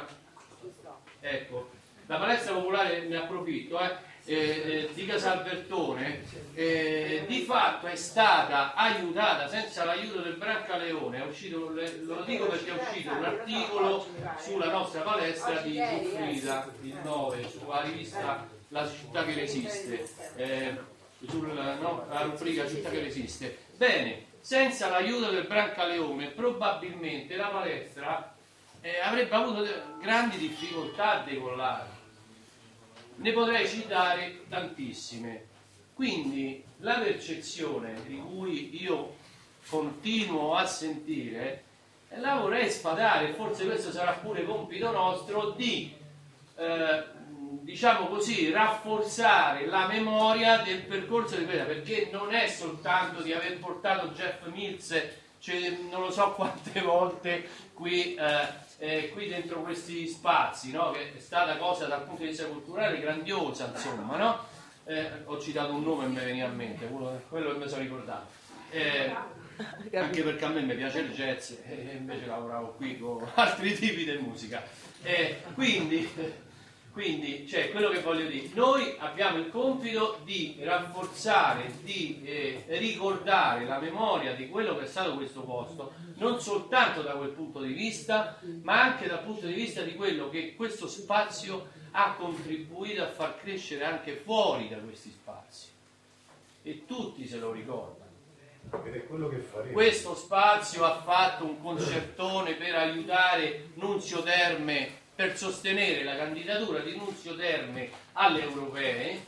ecco, la palestra popolare, ne approfitto, eh, eh, di Casalbertone, eh, di fatto è stata aiutata, senza l'aiuto del Brancaleone, è uscito, lo dico perché è uscito un articolo sulla nostra palestra di Giuffrida, il nove, sulla rivista La città che resiste, eh, sulla no, la rubrica Città che resiste. Bene. Senza l'aiuto del Brancaleone probabilmente la palestra eh, avrebbe avuto grandi difficoltà a decollare. Ne potrei citare tantissime. Quindi la percezione di cui io continuo a sentire, eh, la vorrei sfatare, forse questo sarà pure compito nostro, di eh, diciamo così, rafforzare la memoria del percorso di quella, perché non è soltanto di aver portato Jeff Mills, cioè, non lo so quante volte qui, eh, eh, qui dentro questi spazi, no? Che è stata cosa dal punto di vista culturale grandiosa, insomma, no? Eh, ho citato un nome e mi veniva a mente, quello, quello che mi sono ricordato. Eh, anche perché a me mi piace il jazz e invece lavoravo qui con altri tipi di musica. Eh, quindi... Quindi, cioè, quello che voglio dire, noi abbiamo il compito di rafforzare, di eh, ricordare la memoria di quello che è stato questo posto, non soltanto da quel punto di vista, ma anche dal punto di vista di quello che questo spazio ha contribuito a far crescere anche fuori da questi spazi. E tutti se lo ricordano. Ed è quello che faremo. Questo spazio ha fatto un concertone per aiutare Nunzio Terme, per sostenere la candidatura di Nunzio Terme alle europee.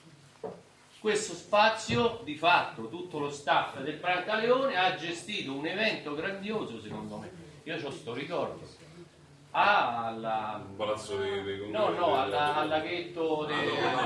Questo spazio, di fatto, tutto lo staff del Brancaleone ha gestito un evento grandioso, secondo me. Io ho sto ricordo. Ah, alla... Palazzo dei, dei no, no, alla, al laghetto de...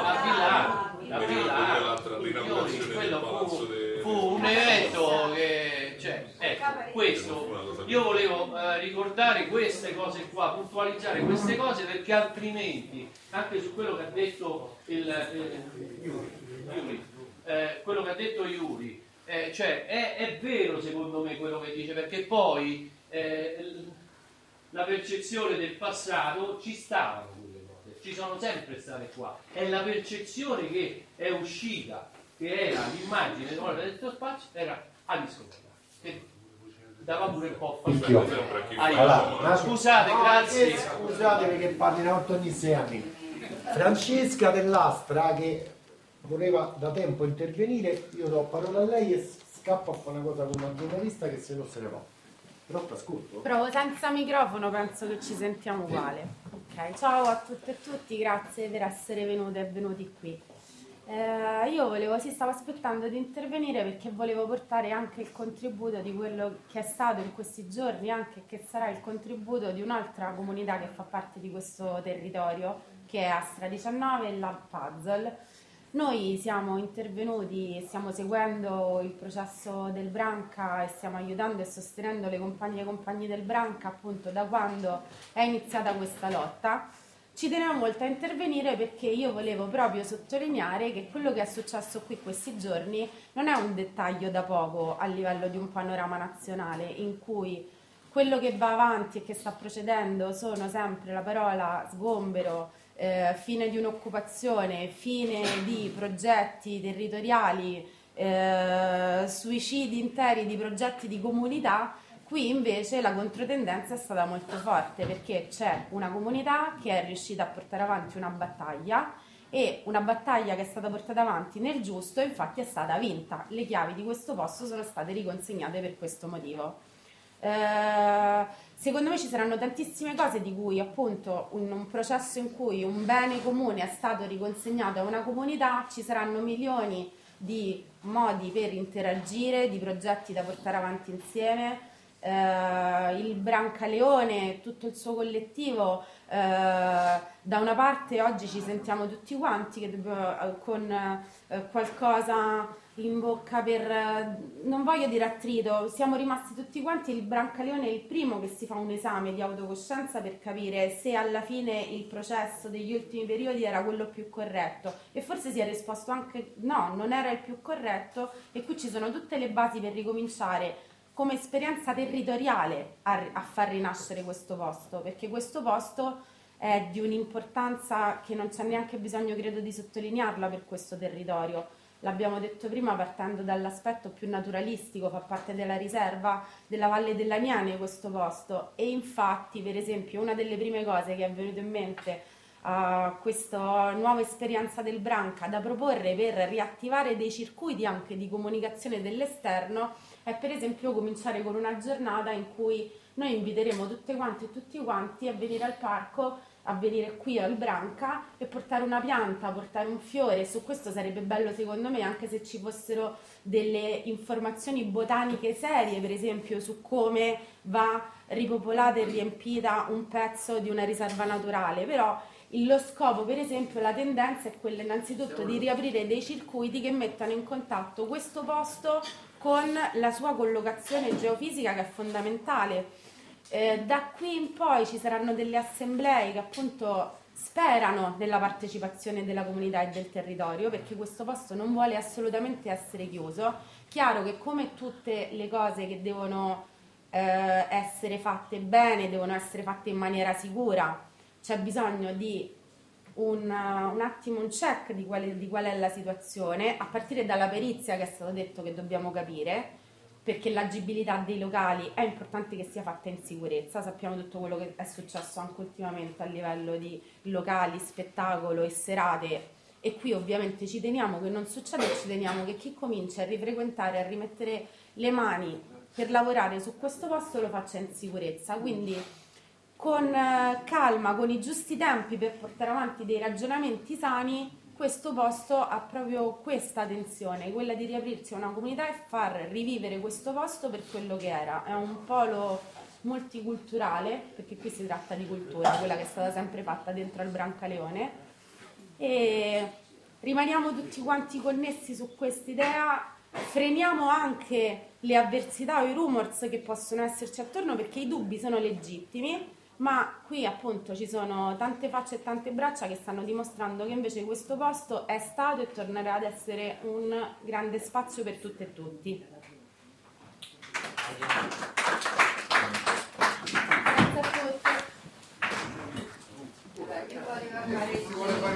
a Villa, a Villa, quello fu, fu un evento che, cioè, ecco, questo, io volevo eh, ricordare queste cose qua, puntualizzare queste cose, perché altrimenti, anche su quello che ha detto il, eh, Iuri, eh, quello che ha detto Iuri, eh, cioè, è, è vero secondo me quello che dice, perché poi eh, la percezione del passato ci stavano quelle cose, ci sono sempre state qua, è la percezione che è uscita, che era l'immagine di questo spazio, era a discoteca, che dava pure un po' fastidio. Allora, scusate, no, grazie. Scusate perché parli una volta ogni sei anni. Francesca Dell'Astra, che voleva da tempo intervenire, io do parola a lei e scappo a fare una cosa con una giornalista che se no se ne va. Però ti ascolto. Provo senza microfono, penso che ci sentiamo uguale. Ok, ciao a tutte e tutti, grazie per essere venute e venuti qui. Eh, io volevo, sì, stavo aspettando di intervenire perché volevo portare anche il contributo di quello che è stato in questi giorni, anche che sarà il contributo di un'altra comunità che fa parte di questo territorio, che è Astra diciannove e Lab Puzzle. Noi siamo intervenuti, stiamo seguendo il processo del Branca e stiamo aiutando e sostenendo le compagne e compagni del Branca appunto da quando è iniziata questa lotta. Ci tenevo molto a intervenire perché io volevo proprio sottolineare che quello che è successo qui questi giorni non è un dettaglio da poco a livello di un panorama nazionale, in cui quello che va avanti e che sta procedendo sono sempre la parola sgombero, eh, fine di un'occupazione, fine di progetti territoriali, eh, suicidi interi di progetti di comunità. Qui invece la controtendenza è stata molto forte perché c'è una comunità che è riuscita a portare avanti una battaglia e una battaglia che è stata portata avanti nel giusto e infatti è stata vinta. Le chiavi di questo posto sono state riconsegnate per questo motivo. Eh, secondo me ci saranno tantissime cose di cui appunto in un processo in cui un bene comune è stato riconsegnato a una comunità ci saranno milioni di modi per interagire, di progetti da portare avanti insieme. Uh, il Brancaleone e tutto il suo collettivo, uh, da una parte oggi ci sentiamo tutti quanti che dobbiamo, uh, con uh, qualcosa in bocca per, uh, non voglio dire attrito, siamo rimasti tutti quanti, il Brancaleone è il primo che si fa un esame di autocoscienza per capire se alla fine il processo degli ultimi periodi era quello più corretto e forse si è risposto anche no, non era il più corretto e qui ci sono tutte le basi per ricominciare come esperienza territoriale a, a far rinascere questo posto, perché questo posto è di un'importanza che non c'è neanche bisogno, credo, di sottolinearla per questo territorio. L'abbiamo detto prima partendo dall'aspetto più naturalistico, fa parte della riserva della Valle dell'Aniene questo posto e infatti, per esempio, una delle prime cose che è venuto in mente a questa nuova esperienza del Branca da proporre per riattivare dei circuiti anche di comunicazione dell'esterno è per esempio cominciare con una giornata in cui noi inviteremo tutte quante e tutti quanti a venire al parco, a venire qui al Branca e portare una pianta, portare un fiore. Su questo sarebbe bello secondo me anche se ci fossero delle informazioni botaniche serie, per esempio su come va ripopolata e riempita un pezzo di una riserva naturale, però lo scopo, per esempio, la tendenza è quella innanzitutto di riaprire dei circuiti che mettano in contatto questo posto con la sua collocazione geofisica che è fondamentale. Eh, da qui in poi ci saranno delle assemblee che appunto sperano nella partecipazione della comunità e del territorio perché questo posto non vuole assolutamente essere chiuso. Chiaro che come tutte le cose che devono eh, essere fatte bene, devono essere fatte in maniera sicura, c'è bisogno di un, un attimo un check di qual, è, di qual è la situazione, a partire dalla perizia che è stato detto che dobbiamo capire, perché l'agibilità dei locali è importante che sia fatta in sicurezza. Sappiamo tutto quello che è successo anche ultimamente a livello di locali, spettacolo e serate e qui ovviamente ci teniamo che non succeda e ci teniamo che chi comincia a rifrequentare, a rimettere le mani per lavorare su questo posto lo faccia in sicurezza. Quindi con calma, con i giusti tempi per portare avanti dei ragionamenti sani, questo posto ha proprio questa tensione, quella di riaprirsi a una comunità e far rivivere questo posto per quello che era. È un polo multiculturale, perché qui si tratta di cultura, quella che è stata sempre fatta dentro al Brancaleone, e rimaniamo tutti quanti connessi su quest'idea, freniamo anche le avversità o i rumors che possono esserci attorno perché i dubbi sono legittimi, ma qui appunto ci sono tante facce e tante braccia che stanno dimostrando che invece questo posto è stato e tornerà ad essere un grande spazio per tutte e tutti. Grazie a tutti.